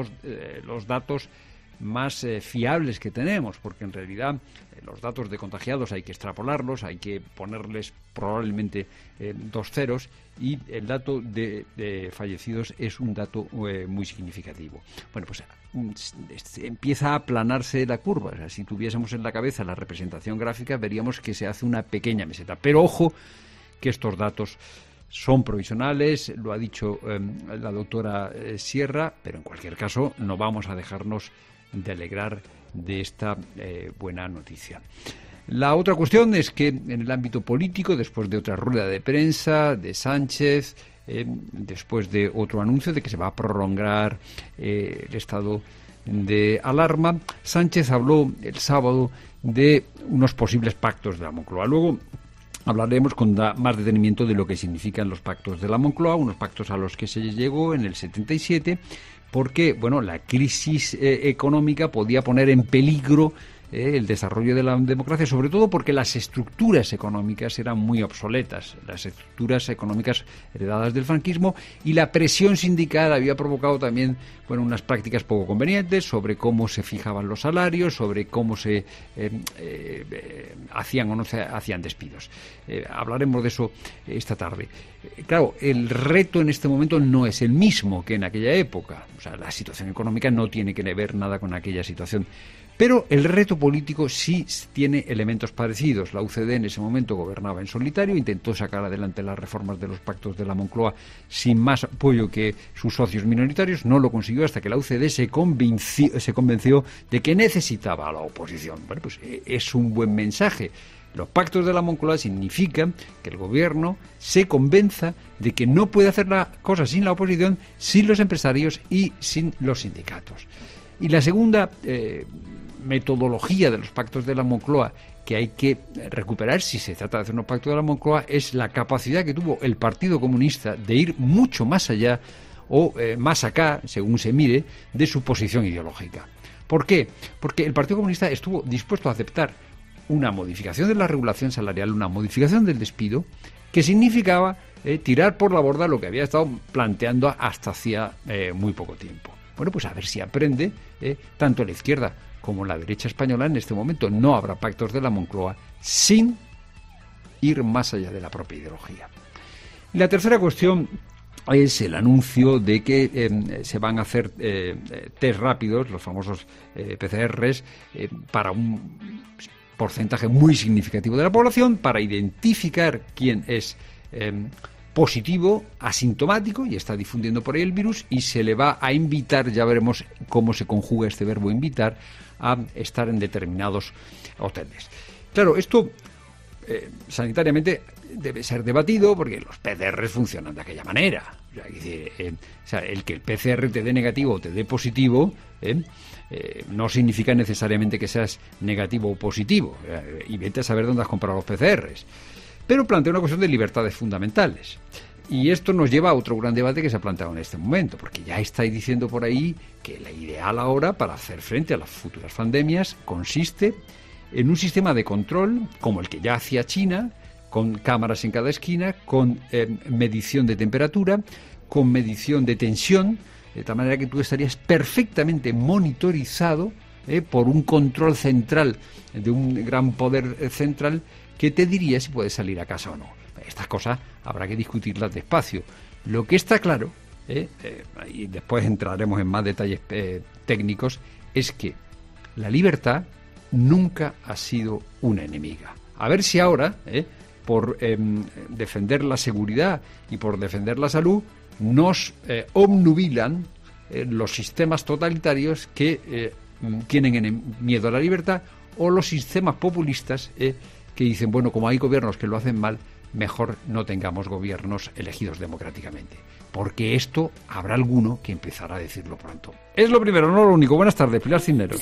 datos más fiables que tenemos, porque en realidad los datos de contagiados hay que extrapolarlos, hay que ponerles probablemente 2 ceros, y el dato de fallecidos es un dato muy significativo. Bueno, pues empieza a aplanarse la curva. O sea, si tuviésemos en la cabeza la representación gráfica, veríamos que se hace una pequeña meseta. Pero ojo, que estos datos son provisionales, lo ha dicho la doctora Sierra, pero en cualquier caso no vamos a dejarnos de alegrar de esta buena noticia. La otra cuestión es que en el ámbito político, después de otra rueda de prensa de Sánchez, después de otro anuncio de que se va a prolongar el estado de alarma, Sánchez habló el sábado de unos posibles pactos de la Moncloa. Luego hablaremos con más detenimiento de lo que significan los pactos de la Moncloa, unos pactos a los que se llegó en el 77, porque bueno, la crisis económica podía poner en peligro el desarrollo de la democracia, sobre todo porque las estructuras económicas eran muy obsoletas, las estructuras económicas heredadas del franquismo, y la presión sindical había provocado también unas prácticas poco convenientes sobre cómo se fijaban los salarios, sobre cómo se hacían o no se hacían despidos. Hablaremos de eso esta tarde. Claro, el reto en este momento no es el mismo que en aquella época. O sea, la situación económica no tiene que ver nada con aquella situación. Pero el reto político sí tiene elementos parecidos. La UCD en ese momento gobernaba en solitario, intentó sacar adelante las reformas de los pactos de la Moncloa sin más apoyo que sus socios minoritarios. No lo consiguió hasta que la UCD se convenció de que necesitaba a la oposición. Bueno, pues es un buen mensaje. Los pactos de la Moncloa significan que el gobierno se convenza de que no puede hacer la cosa sin la oposición, sin los empresarios y sin los sindicatos. Y la segunda metodología de los pactos de la Moncloa que hay que recuperar si se trata de hacer unos pactos de la Moncloa es la capacidad que tuvo el Partido Comunista de ir mucho más allá o más acá, según se mire, de su posición ideológica. ¿Por qué? Porque el Partido Comunista estuvo dispuesto a aceptar una modificación de la regulación salarial, una modificación del despido, que significaba tirar por la borda lo que había estado planteando hasta hacía muy poco tiempo. Bueno, pues a ver si aprende tanto la izquierda como la derecha española en este momento. No habrá pactos de la Moncloa sin ir más allá de la propia ideología. Y la tercera cuestión es el anuncio de que se van a hacer test rápidos, los famosos PCRs, para un porcentaje muy significativo de la población, para identificar quién es positivo, asintomático, y está difundiendo por ahí el virus, y se le va a invitar, ya veremos cómo se conjuga este verbo invitar, a estar en determinados hoteles. Claro, esto sanitariamente debe ser debatido porque los PCR funcionan de aquella manera. O sea, el que el PCR te dé negativo o te dé positivo no significa necesariamente que seas negativo o positivo. Y vete a saber dónde has comprado los PCRs. Pero plantea una cuestión de libertades fundamentales. Y esto nos lleva a otro gran debate que se ha planteado en este momento, porque ya estáis diciendo por ahí que la ideal ahora para hacer frente a las futuras pandemias consiste en un sistema de control como el que ya hacía China, con cámaras en cada esquina, con medición de temperatura, con medición de tensión, de tal manera que tú estarías perfectamente monitorizado por un control central de un gran poder central que te diría si puedes salir a casa o no. Estas cosas habrá que discutirlas despacio. Lo que está claro, y después entraremos en más detalles técnicos, es que la libertad nunca ha sido una enemiga. A ver si ahora, por defender la seguridad y por defender la salud, nos obnubilan los sistemas totalitarios que tienen miedo a la libertad, o los sistemas populistas que dicen, bueno, como hay gobiernos que lo hacen mal, mejor no tengamos gobiernos elegidos democráticamente. Porque esto habrá alguno que empezará a decirlo pronto. Es lo primero, no lo único. Buenas tardes, Pilar Cisneros.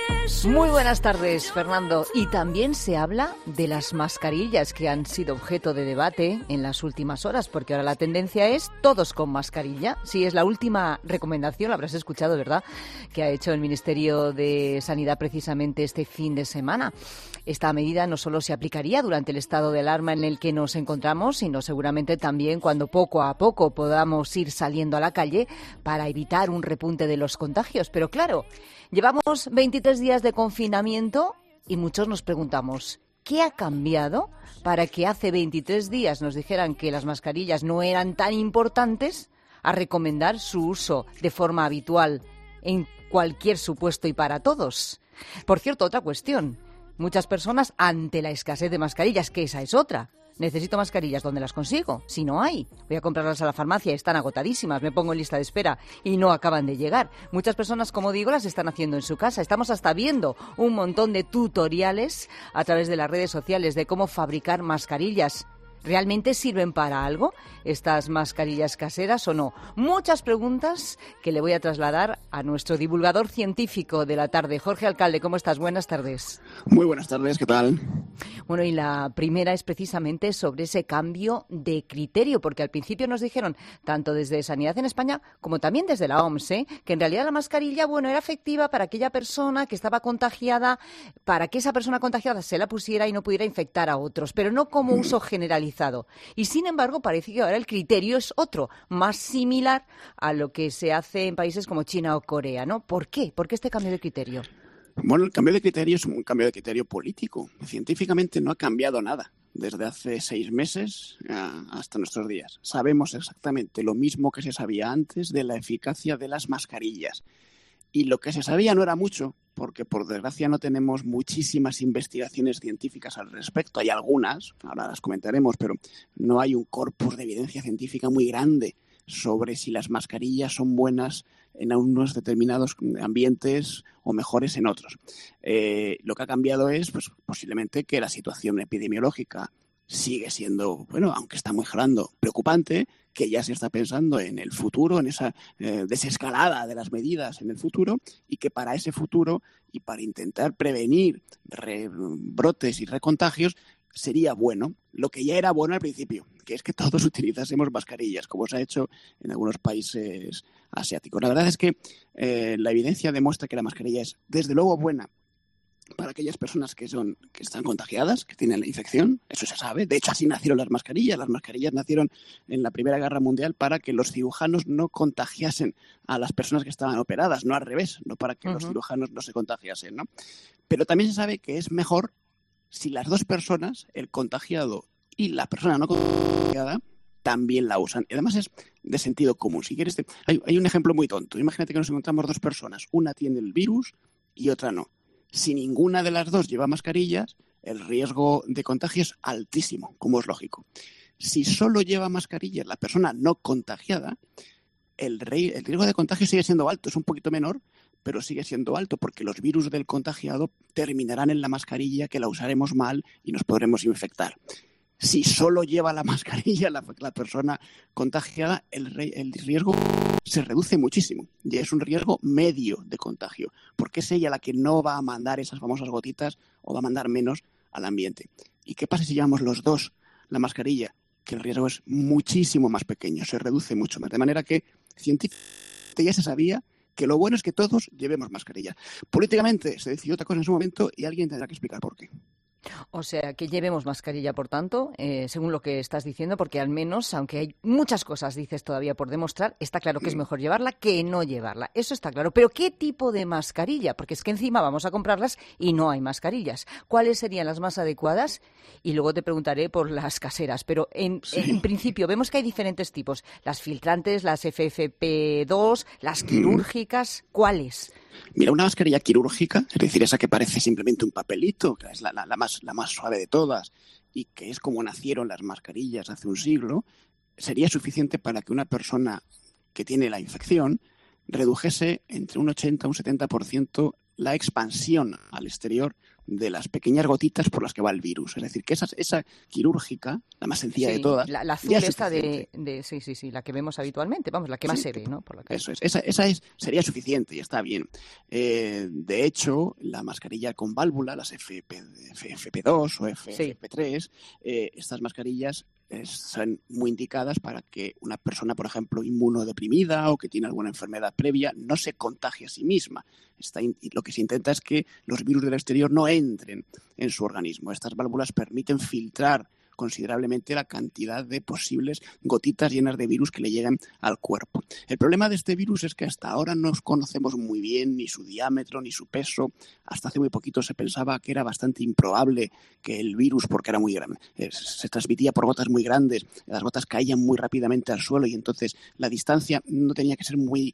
Muy buenas tardes, Fernando. Y también se habla de las mascarillas que han sido objeto de debate en las últimas horas, porque ahora la tendencia es todos con mascarilla. Sí, es la última recomendación, la habrás escuchado, ¿verdad?, que ha hecho el Ministerio de Sanidad precisamente este fin de semana. Esta medida no solo se aplicaría durante el estado de alarma en el que nos encontramos, sino seguramente también cuando poco a poco podamos ir saliendo a la calle para evitar un repunte de los contagios. Pero claro, llevamos 23 días de confinamiento y muchos nos preguntamos, ¿qué ha cambiado para que hace 23 días nos dijeran que las mascarillas no eran tan importantes a recomendar su uso de forma habitual en cualquier supuesto y para todos? Por cierto, otra cuestión. Muchas personas, ante la escasez de mascarillas, que esa es otra. Necesito mascarillas, ¿dónde las consigo? Si no hay, voy a comprarlas a la farmacia, están agotadísimas, me pongo en lista de espera y no acaban de llegar. Muchas personas, como digo, las están haciendo en su casa. Estamos hasta viendo un montón de tutoriales a través de las redes sociales de cómo fabricar mascarillas. ¿Realmente sirven para algo estas mascarillas caseras o no? Muchas preguntas que le voy a trasladar a nuestro divulgador científico de la tarde. Jorge Alcalde, ¿cómo estás? Buenas tardes. Muy buenas tardes, ¿qué tal? Bueno, y la primera es precisamente sobre ese cambio de criterio, porque al principio nos dijeron, tanto desde Sanidad en España como también desde la OMS, que en realidad la mascarilla, bueno, era efectiva para aquella persona que estaba contagiada, para que esa persona contagiada se la pusiera y no pudiera infectar a otros, pero no como uso generalizado. Y sin embargo, parece que ahora el criterio es otro, más similar a lo que se hace en países como China o Corea, ¿no? ¿Por qué? ¿Por qué este cambio de criterio? Bueno, el cambio de criterio es un cambio de criterio político. Científicamente no ha cambiado nada desde hace 6 meses hasta nuestros días. Sabemos exactamente lo mismo que se sabía antes de la eficacia de las mascarillas. Y lo que se sabía no era mucho, porque por desgracia no tenemos muchísimas investigaciones científicas al respecto. Hay algunas, ahora las comentaremos, pero no hay un corpus de evidencia científica muy grande sobre si las mascarillas son buenas en unos determinados ambientes o mejores en otros. Lo que ha cambiado es, pues, posiblemente que la situación epidemiológica sigue siendo, bueno, aunque está mejorando, preocupante, que ya se está pensando en el futuro, en esa desescalada de las medidas en el futuro, y que para ese futuro y para intentar prevenir brotes y recontagios sería bueno lo que ya era bueno al principio, que es que todos utilizásemos mascarillas, como se ha hecho en algunos países asiáticos. La verdad es que la evidencia demuestra que la mascarilla es, desde luego, buena para aquellas personas que están contagiadas, que tienen la infección, eso se sabe. De hecho, así nacieron las mascarillas. Las mascarillas nacieron en la Primera Guerra Mundial para que los cirujanos no contagiasen a las personas que estaban operadas, no al revés, no para que los cirujanos no se contagiasen, ¿no? Pero también se sabe que es mejor si las dos personas, el contagiado y la persona no contagiada, también la usan. Y además es de sentido común. Si quieres, hay un ejemplo muy tonto. Imagínate que nos encontramos 2 personas, una tiene el virus y otra no. Si ninguna de las dos lleva mascarillas, el riesgo de contagio es altísimo, como es lógico. Si solo lleva mascarilla la persona no contagiada, el riesgo de contagio sigue siendo alto, es un poquito menor, pero sigue siendo alto porque los virus del contagiado terminarán en la mascarilla, que la usaremos mal y nos podremos infectar. Si solo lleva la mascarilla la persona contagiada, el riesgo se reduce muchísimo y es un riesgo medio de contagio, porque es ella la que no va a mandar esas famosas gotitas o va a mandar menos al ambiente. ¿Y qué pasa si llevamos los dos la mascarilla? Que el riesgo es muchísimo más pequeño, se reduce mucho más. De manera que científicamente ya se sabía que lo bueno es que todos llevemos mascarilla. Políticamente se decidió otra cosa en su momento y alguien tendrá que explicar por qué. O sea, que llevemos mascarilla, por tanto, según lo que estás diciendo, porque al menos, aunque hay muchas cosas, dices, todavía por demostrar, está claro que es mejor llevarla que no llevarla. Eso está claro. Pero ¿qué tipo de mascarilla? Porque es que encima vamos a comprarlas y no hay mascarillas. ¿Cuáles serían las más adecuadas? Y luego te preguntaré por las caseras. Pero en principio vemos que hay diferentes tipos. Las filtrantes, las FFP2, las quirúrgicas. ¿Cuáles? Mira, una mascarilla quirúrgica, es decir, esa que parece simplemente un papelito, que es la más suave de todas y que es como nacieron las mascarillas hace un siglo, sería suficiente para que una persona que tiene la infección redujese entre un 80 y un 70% la expansión al exterior de las pequeñas gotitas por las que va el virus. Es decir, que esa quirúrgica, la más sencilla de todas... La azul esta sí, la que vemos habitualmente, vamos, la que más se ve, ¿no? Por la Eso es, esa sería suficiente y está bien. De hecho, la mascarilla con válvula, las FFP2 o FFP3, estas mascarillas son muy indicadas para que una persona, por ejemplo, inmunodeprimida o que tiene alguna enfermedad previa, no se contagie a sí misma. Lo que se intenta es que los virus del exterior no entren en su organismo. Estas válvulas permiten filtrar considerablemente la cantidad de posibles gotitas llenas de virus que le lleguen al cuerpo. El problema de este virus es que hasta ahora no conocemos muy bien ni su diámetro ni su peso. Hasta hace muy poquito se pensaba que era bastante improbable que el virus, porque era muy grande, se transmitía por gotas muy grandes, las gotas caían muy rápidamente al suelo y entonces la distancia no tenía que ser muy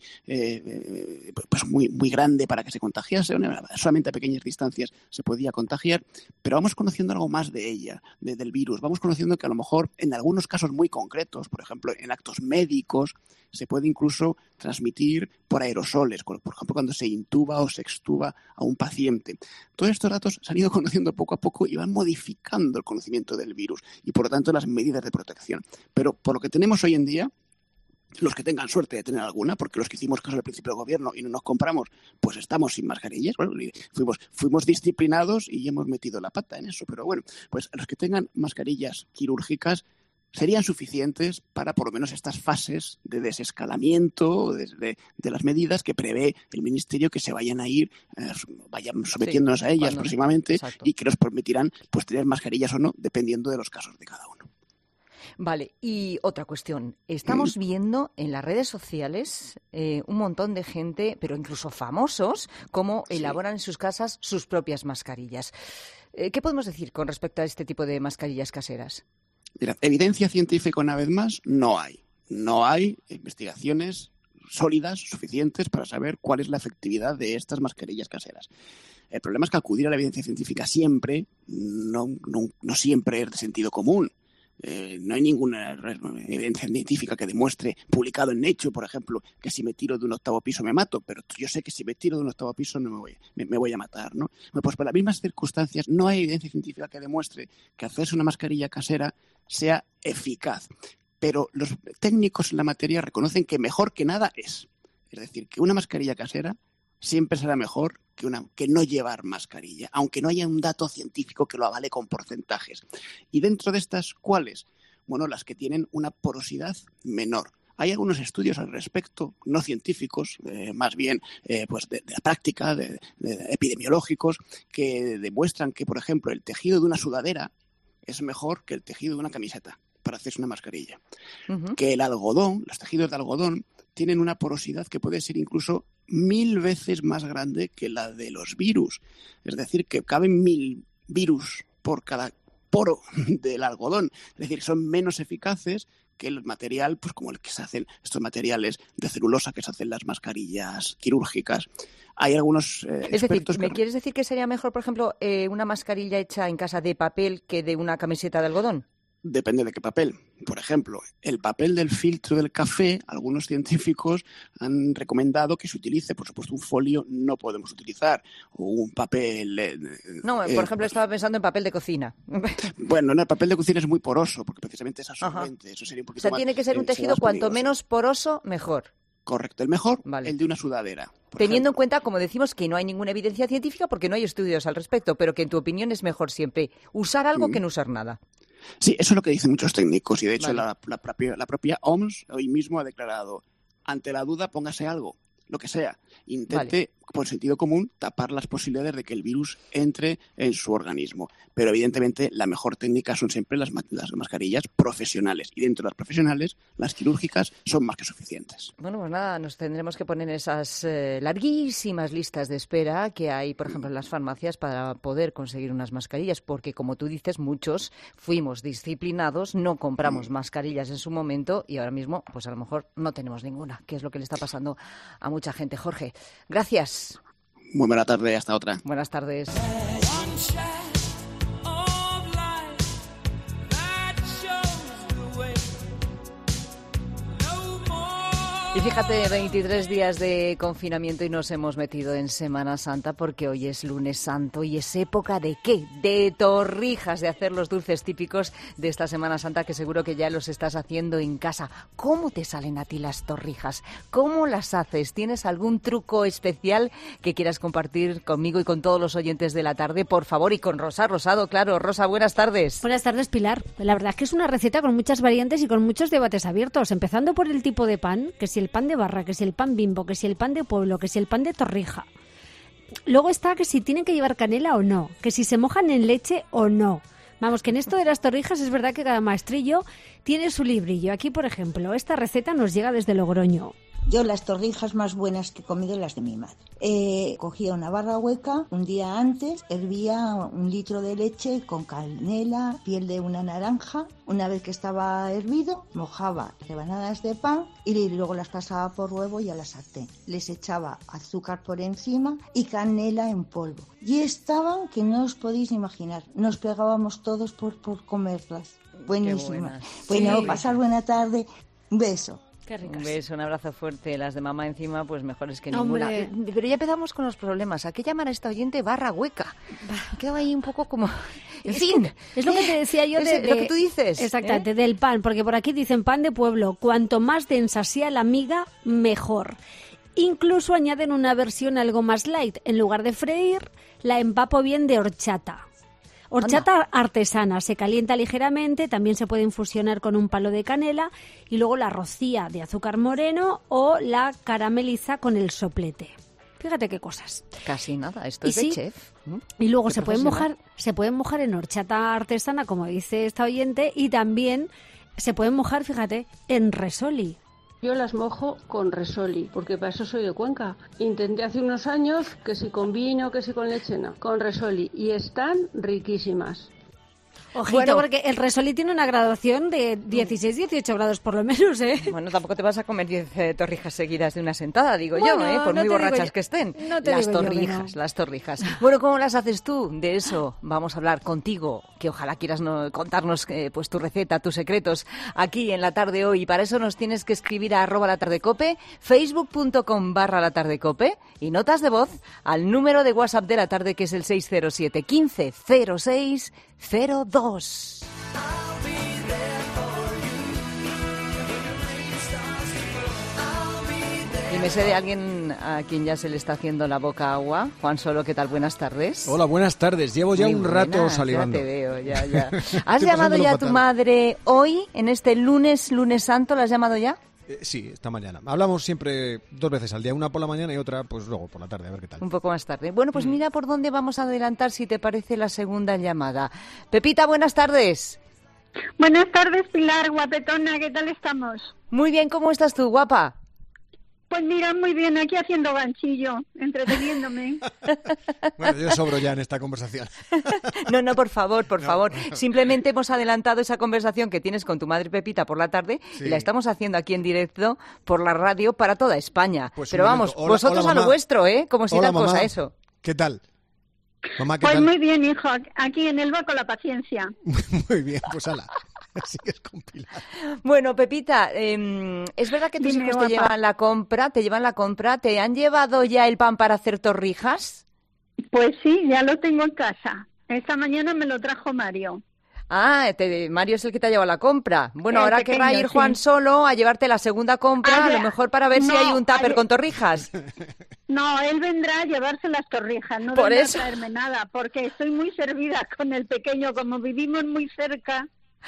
grande para que se contagiase. Solamente a pequeñas distancias se podía contagiar, pero vamos conociendo algo más de ella, del virus. Vamos conociendo que a lo mejor en algunos casos muy concretos, por ejemplo en actos médicos, se puede incluso transmitir por aerosoles, por ejemplo cuando se intuba o se extuba a un paciente. Todos estos datos se han ido conociendo poco a poco y van modificando el conocimiento del virus y por lo tanto las medidas de protección. Pero por lo que tenemos hoy en día, los que tengan suerte de tener alguna, porque los que hicimos caso al principio del gobierno y no nos compramos, pues estamos sin mascarillas. Bueno, fuimos disciplinados y hemos metido la pata en eso. Pero bueno, pues los que tengan mascarillas quirúrgicas serían suficientes para por lo menos estas fases de desescalamiento de las medidas que prevé el Ministerio que se vayan sometiéndonos a ellas próximamente. Exacto. Y que nos permitirán pues tener mascarillas o no, dependiendo de los casos de cada uno. Vale, y otra cuestión. Estamos viendo en las redes sociales un montón de gente, pero incluso famosos, cómo elaboran en sus casas sus propias mascarillas. ¿Qué podemos decir con respecto a este tipo de mascarillas caseras? Mira, evidencia científica una vez más no hay. No hay investigaciones sólidas, suficientes para saber cuál es la efectividad de estas mascarillas caseras. El problema es que acudir a la evidencia científica siempre no siempre es de sentido común. No hay ninguna evidencia científica que demuestre, publicado en Nature, por ejemplo, que si me tiro de un 8º piso me mato, pero yo sé que si me tiro de un 8º piso no me voy a matar, ¿no? Pues por las mismas circunstancias no hay evidencia científica que demuestre que hacerse una mascarilla casera sea eficaz. Pero los técnicos en la materia reconocen que mejor que nada es. Es decir, que una mascarilla casera siempre será mejor que no llevar mascarilla, aunque no haya un dato científico que lo avale con porcentajes. Y dentro de estas, ¿cuáles? Bueno, las que tienen una porosidad menor. Hay algunos estudios al respecto, no científicos, más bien pues de la práctica, de epidemiológicos, que demuestran que, por ejemplo, el tejido de una sudadera es mejor que el tejido de una camiseta para hacerse una mascarilla. Uh-huh. Que el algodón, los tejidos de algodón, tienen una porosidad que puede ser incluso 1000 veces más grande que la de los virus. Es decir, que caben 1000 virus por cada poro del algodón. Es decir, son menos eficaces que el material, pues como el que se hacen estos materiales de celulosa que se hacen las mascarillas quirúrgicas. Hay algunos expertos... ¿Me quieres decir que sería mejor, por ejemplo, una mascarilla hecha en casa de papel que de una camiseta de algodón? Depende de qué papel. Por ejemplo, el papel del filtro del café, algunos científicos han recomendado que se utilice, por supuesto, un folio no podemos utilizar, o un papel... No, por ejemplo, estaba pensando en papel de cocina. Bueno, no, el papel de cocina es muy poroso, porque precisamente es absorbente. Eso sería un poquito más, tiene que ser un tejido cuanto menos poroso, mejor. Correcto, el mejor, el de una sudadera. Teniendo en cuenta, como decimos, que no hay ninguna evidencia científica porque no hay estudios al respecto, pero que en tu opinión es mejor siempre usar algo que no usar nada. Sí, eso es lo que dicen muchos técnicos y de hecho la propia OMS hoy mismo ha declarado, ante la duda póngase algo, lo que sea, intente por sentido común tapar las posibilidades de que el virus entre en su organismo, pero evidentemente la mejor técnica son siempre las mascarillas profesionales y dentro de las profesionales las quirúrgicas son más que suficientes. Bueno, pues nada, nos tendremos que poner esas larguísimas listas de espera que hay, por ejemplo, en las farmacias para poder conseguir unas mascarillas, porque como tú dices, muchos fuimos disciplinados, no compramos mascarillas en su momento y ahora mismo pues a lo mejor no tenemos ninguna, que es lo que le está pasando a mucha gente. Jorge, gracias. Muy buena tarde, hasta otra. Buenas tardes. Y fíjate, 23 días de confinamiento y nos hemos metido en Semana Santa porque hoy es lunes santo y es época ¿de qué? De torrijas, de hacer los dulces típicos de esta Semana Santa que seguro que ya los estás haciendo en casa. ¿Cómo te salen a ti las torrijas? ¿Cómo las haces? ¿Tienes algún truco especial que quieras compartir conmigo y con todos los oyentes de la tarde? Por favor, y con Rosa Rosado, claro. Rosa, buenas tardes. Buenas tardes, Pilar. La verdad es que es una receta con muchas variantes y con muchos debates abiertos, empezando por el tipo de pan, que si el pan de barra, que si el pan Bimbo, que si el pan de pueblo, que si el pan de torrija. Luego está que si tienen que llevar canela o no, que si se mojan en leche o no. Vamos, que en esto de las torrijas es verdad que cada maestrillo tiene su librillo. Aquí, por ejemplo, esta receta nos llega desde Logroño. Yo las torrijas más buenas que he comido las de mi madre. Cogía una barra hueca, un día antes hervía 1 litro de leche con canela, piel de una naranja. Una vez que estaba hervido, mojaba rebanadas de pan y luego las pasaba por huevo y a la sartén. Les echaba azúcar por encima y canela en polvo. Y estaban que no os podéis imaginar. Nos pegábamos todos por comerlas. Buenísimas. Bueno, sí. Pasar buena tarde. Un beso. Qué ricas. Un beso, un abrazo fuerte. Las de mamá encima, pues mejores que ninguna. Pero ya empezamos con los problemas. ¿A qué llaman a esta oyente barra hueca? Quedo ahí un poco como... En fin. Es lo que te decía yo de lo que tú dices. Exactamente, del pan. Porque por aquí dicen pan de pueblo. Cuanto más densa sea la miga, mejor. Incluso añaden una versión algo más light. En lugar de freír, la empapo bien de horchata. Horchata artesana, se calienta ligeramente, también se puede infusionar con un palo de canela y luego la rocía de azúcar moreno o la carameliza con el soplete. Fíjate qué cosas. Casi nada, esto es de chef. Y luego se pueden mojar en horchata artesana, como dice esta oyente, y también se pueden mojar, fíjate, en resoli. Yo las mojo con resoli, porque para eso soy de Cuenca. Intenté hace unos años que si con vino, que si con leche, no, con resoli. Y están riquísimas. Ojito, porque el resoli tiene una graduación de 16-18 grados por lo menos, ¿eh? Bueno, tampoco te vas a comer 10 torrijas seguidas de una sentada, digo yo, ¿eh? Por muy borrachas que estén. No te las digo torrijas, yo, no. Las torrijas. Bueno, ¿cómo las haces tú? De eso vamos a hablar contigo, que ojalá quieras contarnos pues tu receta, tus secretos, aquí en La Tarde Hoy. Y para eso nos tienes que escribir a @latardecope, facebook.com/latardecope y notas de voz al número de WhatsApp de la tarde, que es el 607 15 06 02. Y me sé de alguien a quien ya se le está haciendo la boca agua. Juan Solo, ¿qué tal? Buenas tardes. Hola, buenas tardes. Llevo ya un rato salivando. Ya te veo, ya. ¿Has llamado ya a tu madre hoy, en este lunes santo? ¿La has llamado ya? Sí, esta mañana. Hablamos siempre 2 veces al día, una por la mañana y otra pues luego por la tarde, a ver qué tal. Un poco más tarde. Bueno, pues mira por dónde vamos a adelantar, si te parece, la segunda llamada. Pepita, buenas tardes. Buenas tardes, Pilar, guapetona, ¿qué tal estamos? Muy bien, ¿cómo estás tú, guapa? Pues mira, muy bien, aquí haciendo ganchillo, entreteniéndome. Bueno, yo sobro ya en esta conversación. No, por favor. Simplemente hemos adelantado esa conversación que tienes con tu madre Pepita por la tarde, sí. Y la estamos haciendo aquí en directo por la radio para toda España. Pues pero vamos, vosotros a lo vuestro, ¿eh? Como si tal cosa eso. ¿Qué tal? Mamá, ¿qué pues tal? Muy bien, hijo, aquí en Elba con la paciencia. Muy bien, pues ala. Sigues con Pilar. Bueno, Pepita, ¿es verdad que tus Dime, hijos te guapa. llevan la compra? ¿Te han llevado ya el pan para hacer torrijas? Pues sí, ya lo tengo en casa. Esta mañana me lo trajo Mario. Ah, Mario es el que te ha llevado la compra. Bueno, El ahora pequeño, querrá ir sí. Juan solo a llevarte la segunda compra, a lo mejor para ver si no, hay un tupper ayer- con torrijas. No, él vendrá a llevarse las torrijas, no Por vendrá eso. a traerme nada, porque estoy muy servida con el pequeño, como vivimos muy cerca.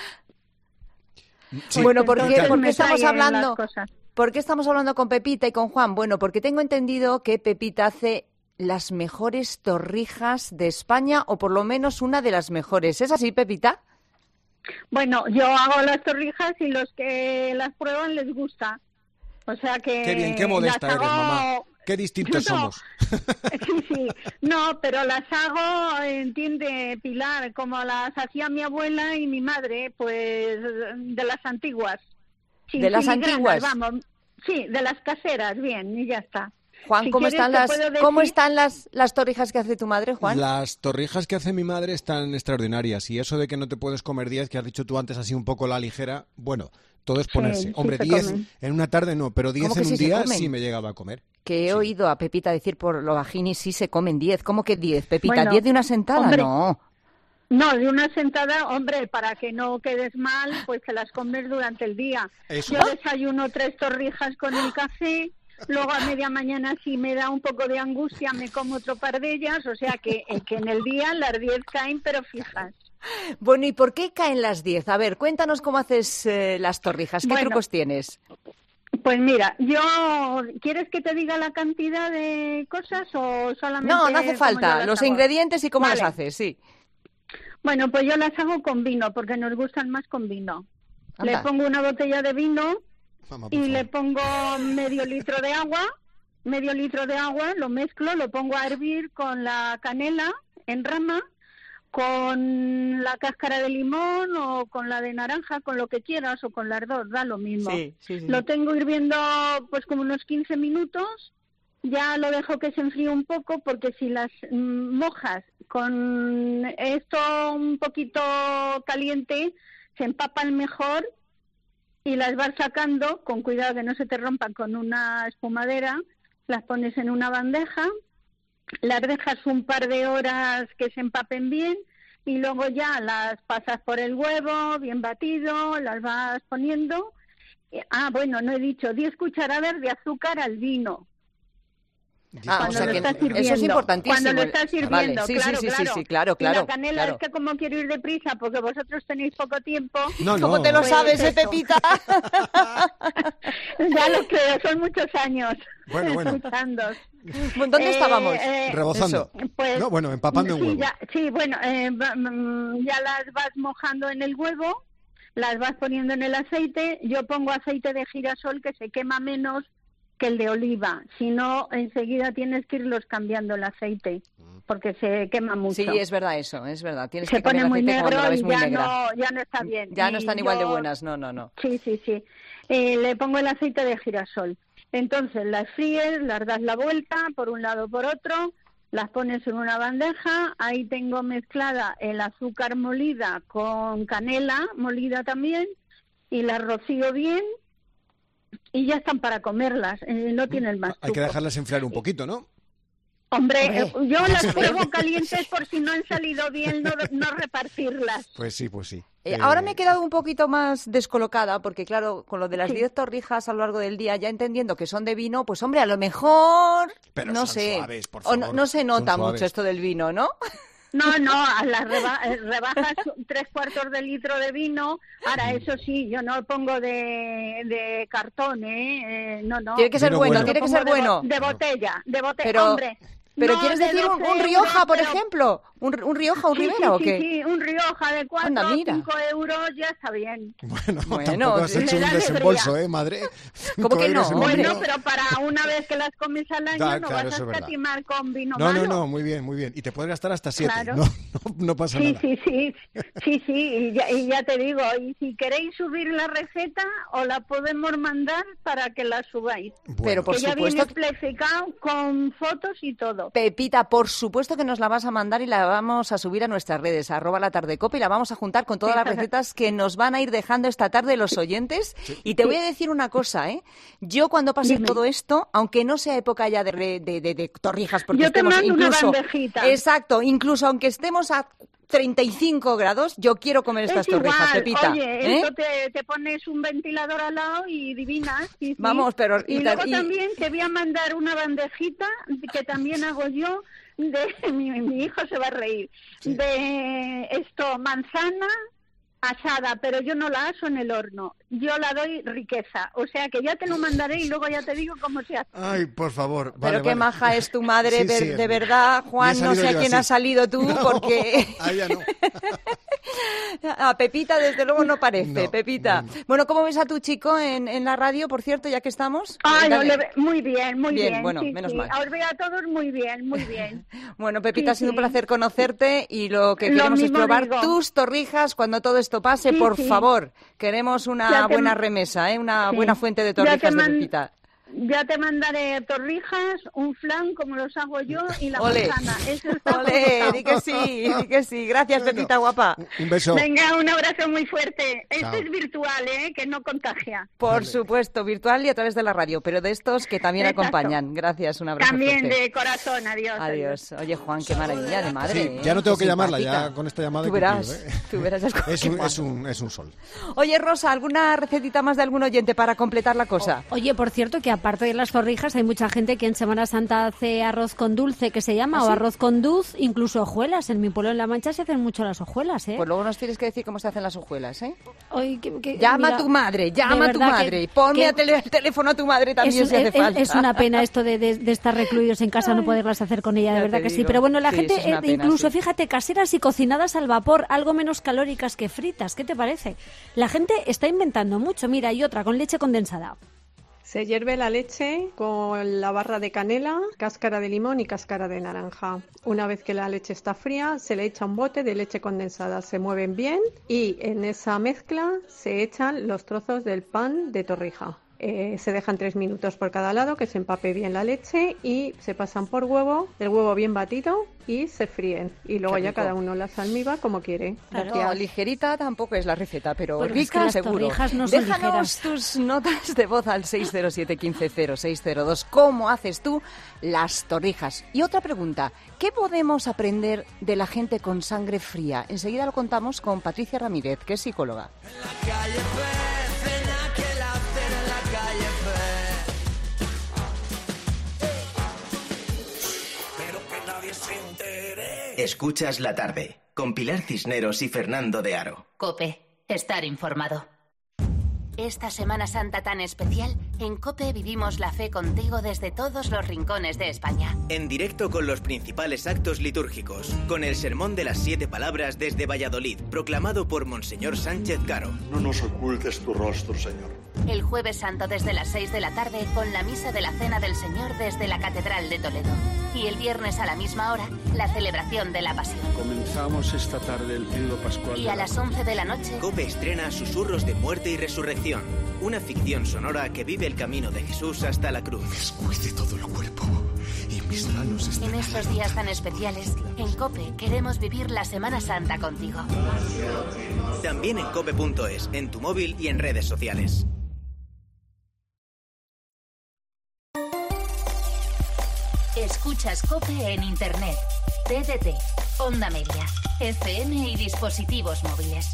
Sí. Bueno, ¿por qué Entonces me estamos traen hablando? las cosas. ¿Por qué estamos hablando con Pepita y con Juan? Bueno, porque tengo entendido que Pepita hace las mejores torrijas de España, o por lo menos una de las mejores. ¿Es así, Pepita? Bueno, yo hago las torrijas y los que las prueban les gusta. O sea que... Qué bien, qué modesta las eres, hago- mamá. Qué distintos No, somos. Sí. No, pero las hago, entiende, Pilar, como las hacía mi abuela y mi madre, pues de las antiguas. Sin ¿De las filigranas, antiguas? Vamos. Sí, de las caseras, bien, y ya está. Juan, Si ¿cómo quieres, están te puedo ¿cómo decir- están las torrijas que hace tu madre, Juan? Las torrijas que hace mi madre están extraordinarias. Y eso de que no te puedes comer 10, que has dicho tú antes así un poco la ligera, bueno, todo es ponerse. Sí, Hombre, se 10 comen. en una tarde no, pero 10 ¿Cómo que en un sí se día comen? sí me llegaba a comer. Que he oído a Pepita decir por lo bajín y sí se comen 10. ¿Cómo que 10, Pepita? Bueno, ¿10 de una sentada? hombre, No. No, de una sentada, hombre, para que no quedes mal, pues te las comes durante el día. Eso. Yo desayuno 3 torrijas con el café, luego a media mañana si me da un poco de angustia me como otro par de ellas, o sea que en el día las 10 caen pero fijas. Bueno, ¿y por qué caen las 10? A ver, cuéntanos cómo haces las torrijas. ¿Qué Bueno, trucos tienes? Pues mira, ¿quieres que te diga la cantidad de cosas o solamente? No, no hace cómo yo falta. las Los hago? ingredientes y cómo Vale. las haces, sí. Bueno, pues yo las hago con vino porque nos gustan más con vino. Anda. Le pongo una botella de vino Mamá, por y favor. le pongo medio litro de agua, lo mezclo, lo pongo a hervir con la canela en rama, con la cáscara de limón o con la de naranja, con lo que quieras o con las dos, da lo mismo. Sí. Lo tengo hirviendo pues como unos 15 minutos, ya lo dejo que se enfríe un poco porque si las mojas con esto un poquito caliente se empapan mejor y las vas sacando con cuidado que no se te rompan con una espumadera, las pones en una bandeja, las dejas un par de horas que se empapen bien y luego ya las pasas por el huevo bien batido, las vas poniendo. Bueno, no he dicho 10 cucharadas de azúcar al vino. Ah, o sea lo que estás eso es hirviendo. importantísimo. Cuando lo estás hirviendo, Vale, sí, claro, sí, claro. claro. Y la canela claro. es que como quiero ir deprisa porque vosotros tenéis poco tiempo. No, ¿Cómo te lo pues sabes, eso. Pepita? Ya lo creo, son muchos años Bueno. escuchando. ¿Dónde estábamos? Rebozando. Pues, No, bueno, empapando en sí, huevo. ya las vas mojando en el huevo, las vas poniendo en el aceite. Yo pongo aceite de girasol que se quema menos que el de oliva. Si no, enseguida tienes que irlos cambiando el aceite porque se quema mucho. Sí, es verdad eso, es verdad. Tienes Se que cambiar pone muy el aceite cuando negro la ves y muy ya negra. ya no está bien. Ya no Y están igual de yo- buenas, no. Sí. Le pongo el aceite de girasol. Entonces las fríes, las das la vuelta por un lado por otro, las pones en una bandeja. Ahí tengo mezclada el azúcar molida con canela molida también y las rocío bien y ya están para comerlas. No tienen más Hay que truco. dejarlas enfriar un poquito, ¿no? Hombre, yo las pruebo calientes por si no han salido bien, no repartirlas. Pues sí. Ahora me he quedado un poquito más descolocada porque, claro, con lo de las 10 torrijas a lo largo del día, ya entendiendo que son de vino, pues, hombre, a lo mejor, Pero no son sé, suaves, por o no, favor, no se nota son suaves. mucho esto del vino, ¿no? No, a las rebajas 3/4 de litro de vino. Ahora, eso sí, yo no pongo de cartón, no. Tiene que ser Vino bueno, bueno. tiene que Pongo ser bueno. De botella, Pero- hombre. Pero no ¿quieres de decir 12 un Rioja, euros, por pero- ejemplo? ¿Un Rioja, un Sí, Ribera o qué? Sí, un Rioja de 4 Anda, o mira. 5 euros ya está bien. Bueno, tampoco has sí. hecho Le un da desembolso, alegría. madre. ¿Cómo 5 que no? euros en un Bueno, vino. pero para una vez que las comes al año Da, no claro, vas eso a es verdad. escatimar con vino No, malo. muy bien. Y te puedes gastar hasta 7. Claro. No pasa Sí, nada. sí, y ya te digo, y si queréis subir la receta, os la podemos mandar para que la subáis. Pero por que ya supuesto, viene especificado con fotos y todo. Pepita, por supuesto que nos la vas a mandar y la la vamos a subir a nuestras redes, @latardecope, y la vamos a juntar con todas las recetas que nos van a ir dejando esta tarde los oyentes. Y te voy a decir una cosa, ¿eh? Yo cuando pase todo esto, aunque no sea época ya de torrijas, porque yo te estemos mando incluso... una bandejita. Exacto, incluso aunque estemos a 35 grados, yo quiero comer estas torrijas, Pepita. Oye, eso te pones un ventilador al lado y divinas. Sí. Vamos, pero... Y luego también te voy a mandar una bandejita que también hago yo, mi hijo se va a reír, de manzana asada, pero yo no la aso en el horno, yo la doy riqueza, o sea que ya te lo mandaré y luego ya te digo cómo se hace. Ay, por favor. Pero qué maja es tu madre, de verdad, Juan, no sé a quién has salido tú, porque... A ella no. A Pepita, desde luego, no parece, Pepita. No. Bueno, ¿cómo ves a tu chico en la radio, por cierto, ya que estamos? Muy bien, muy bien. Bueno, menos mal. Os veo a todos muy bien, muy bien. Bueno, Pepita, ha sido un placer conocerte y lo que queremos es probar tus torrijas cuando todo esto pase, por favor. Queremos una buena remesa, una buena fuente de torrijas de Pepita. Ya te mandaré torrijas, un flan como los hago yo y la manzana. Eso está di que sí. Gracias, Pepita guapa. Un beso. Venga, un abrazo muy fuerte. Esto es virtual, que no contagia. Por supuesto, virtual y a través de la radio, pero de estos que también acompañan. Gracias, un abrazo también fuerte. De corazón, adiós. Oye, Juan, qué maravilla de madre. Sí, ya no tengo que llamarla, ya con esta llamada. Tú verás. Es un sol. Oye, Rosa, ¿alguna recetita más de algún oyente para completar la cosa? Oye, por cierto, que aparte de las torrijas hay mucha gente que en Semana Santa hace arroz con dulce, que se llama, o arroz con duz, incluso hojuelas. En mi pueblo, en La Mancha, se hacen mucho las hojuelas, ¿eh? Pues luego nos tienes que decir cómo se hacen las hojuelas, ¿eh? Hoy, llama a tu madre, ponme el teléfono a tu madre también si hace falta. Es una pena esto de estar recluidos en casa, no poderlas hacer con ella, de verdad que sí. Pero bueno, la gente, incluso, fíjate, caseras y cocinadas al vapor, algo menos calóricas que fritas, ¿qué te parece? La gente está inventando mucho. Mira, y otra, con leche condensada. Se hierve la leche con la barra de canela, cáscara de limón y cáscara de naranja. Una vez que la leche está fría, se le echa un bote de leche condensada. Se mueven bien y en esa mezcla se echan los trozos del pan de torrija. Se dejan 3 minutos por cada lado, que se empape bien la leche y se pasan por huevo, el huevo bien batido y se fríen. Y luego ya cada uno las almiba como quiere. Claro, ligerita tampoco es la receta, pero pues rica es que las seguro. Torrijas no son Déjanos ligeras. tus notas de voz al 607-150602. ¿Cómo haces tú las torrijas? Y otra pregunta, ¿qué podemos aprender de la gente con sangre fría? Enseguida lo contamos con Patricia Ramírez, que es psicóloga. Escuchas La Tarde, con Pilar Cisneros y Fernando de Aro. COPE, estar informado. Esta Semana Santa tan especial, en COPE vivimos la fe contigo desde todos los rincones de España. En directo con los principales actos litúrgicos, con el Sermón de las 7 Palabras desde Valladolid, proclamado por Monseñor Sánchez Caro. No nos ocultes tu rostro, Señor. El Jueves Santo desde las 6 de la tarde, con la Misa de la Cena del Señor desde la Catedral de Toledo. Y el viernes a la misma hora, la celebración de la Pasión. Comenzamos esta tarde el Tríodo Pascual. Y a las 11 de la noche... COPE estrena Susurros de Muerte y Resurrección, una ficción sonora que vive el camino de Jesús hasta la cruz. Escuece todo el cuerpo y mis manos están... En estos días tan especiales, en COPE queremos vivir la Semana Santa contigo. También en cope.es, en tu móvil y en redes sociales. Escuchas COPE en Internet, TDT, Onda Media, FM y dispositivos móviles.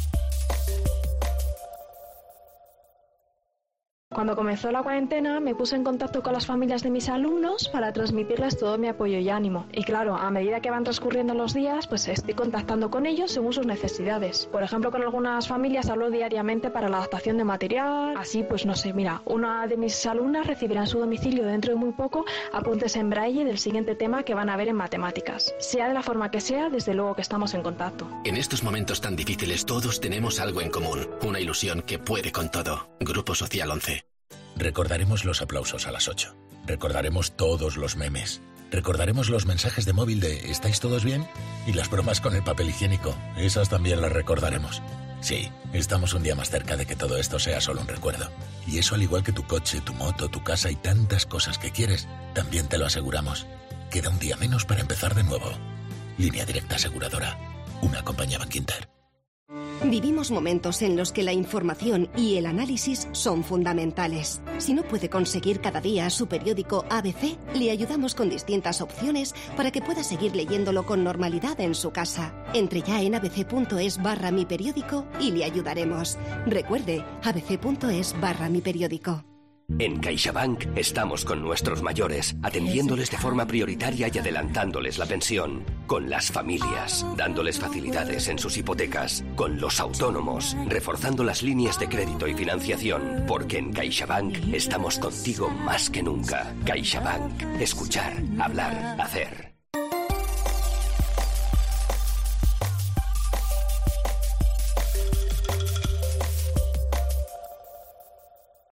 Cuando comenzó la cuarentena me puse en contacto con las familias de mis alumnos para transmitirles todo mi apoyo y ánimo. Y claro, a medida que van transcurriendo los días, pues estoy contactando con ellos según sus necesidades. Por ejemplo, con algunas familias hablo diariamente para la adaptación de material. Así, pues no sé, mira, una de mis alumnas recibirá en su domicilio dentro de muy poco apuntes en braille del siguiente tema que van a ver en matemáticas. Sea de la forma que sea, desde luego que estamos en contacto. En estos momentos tan difíciles todos tenemos algo en común, una ilusión que puede con todo. Grupo Social 11. Recordaremos los aplausos a las 8. Recordaremos todos los memes. Recordaremos los mensajes de móvil de ¿estáis todos bien? Y las bromas con el papel higiénico. Esas también las recordaremos. Sí, estamos un día más cerca de que todo esto sea solo un recuerdo. Y eso, al igual que tu coche, tu moto, tu casa y tantas cosas que quieres, también te lo aseguramos. Queda un día menos para empezar de nuevo. Línea Directa Aseguradora, una compañía Bankinter. Vivimos momentos en los que la información y el análisis son fundamentales. Si no puede conseguir cada día su periódico ABC, le ayudamos con distintas opciones para que pueda seguir leyéndolo con normalidad en su casa. Entre ya en abc.es/miperiódico y le ayudaremos. Recuerde, abc.es/miperiódico. En CaixaBank estamos con nuestros mayores, atendiéndoles de forma prioritaria y adelantándoles la pensión. Con las familias, dándoles facilidades en sus hipotecas. Con los autónomos, reforzando las líneas de crédito y financiación. Porque en CaixaBank estamos contigo más que nunca. CaixaBank. Escuchar, hablar, hacer.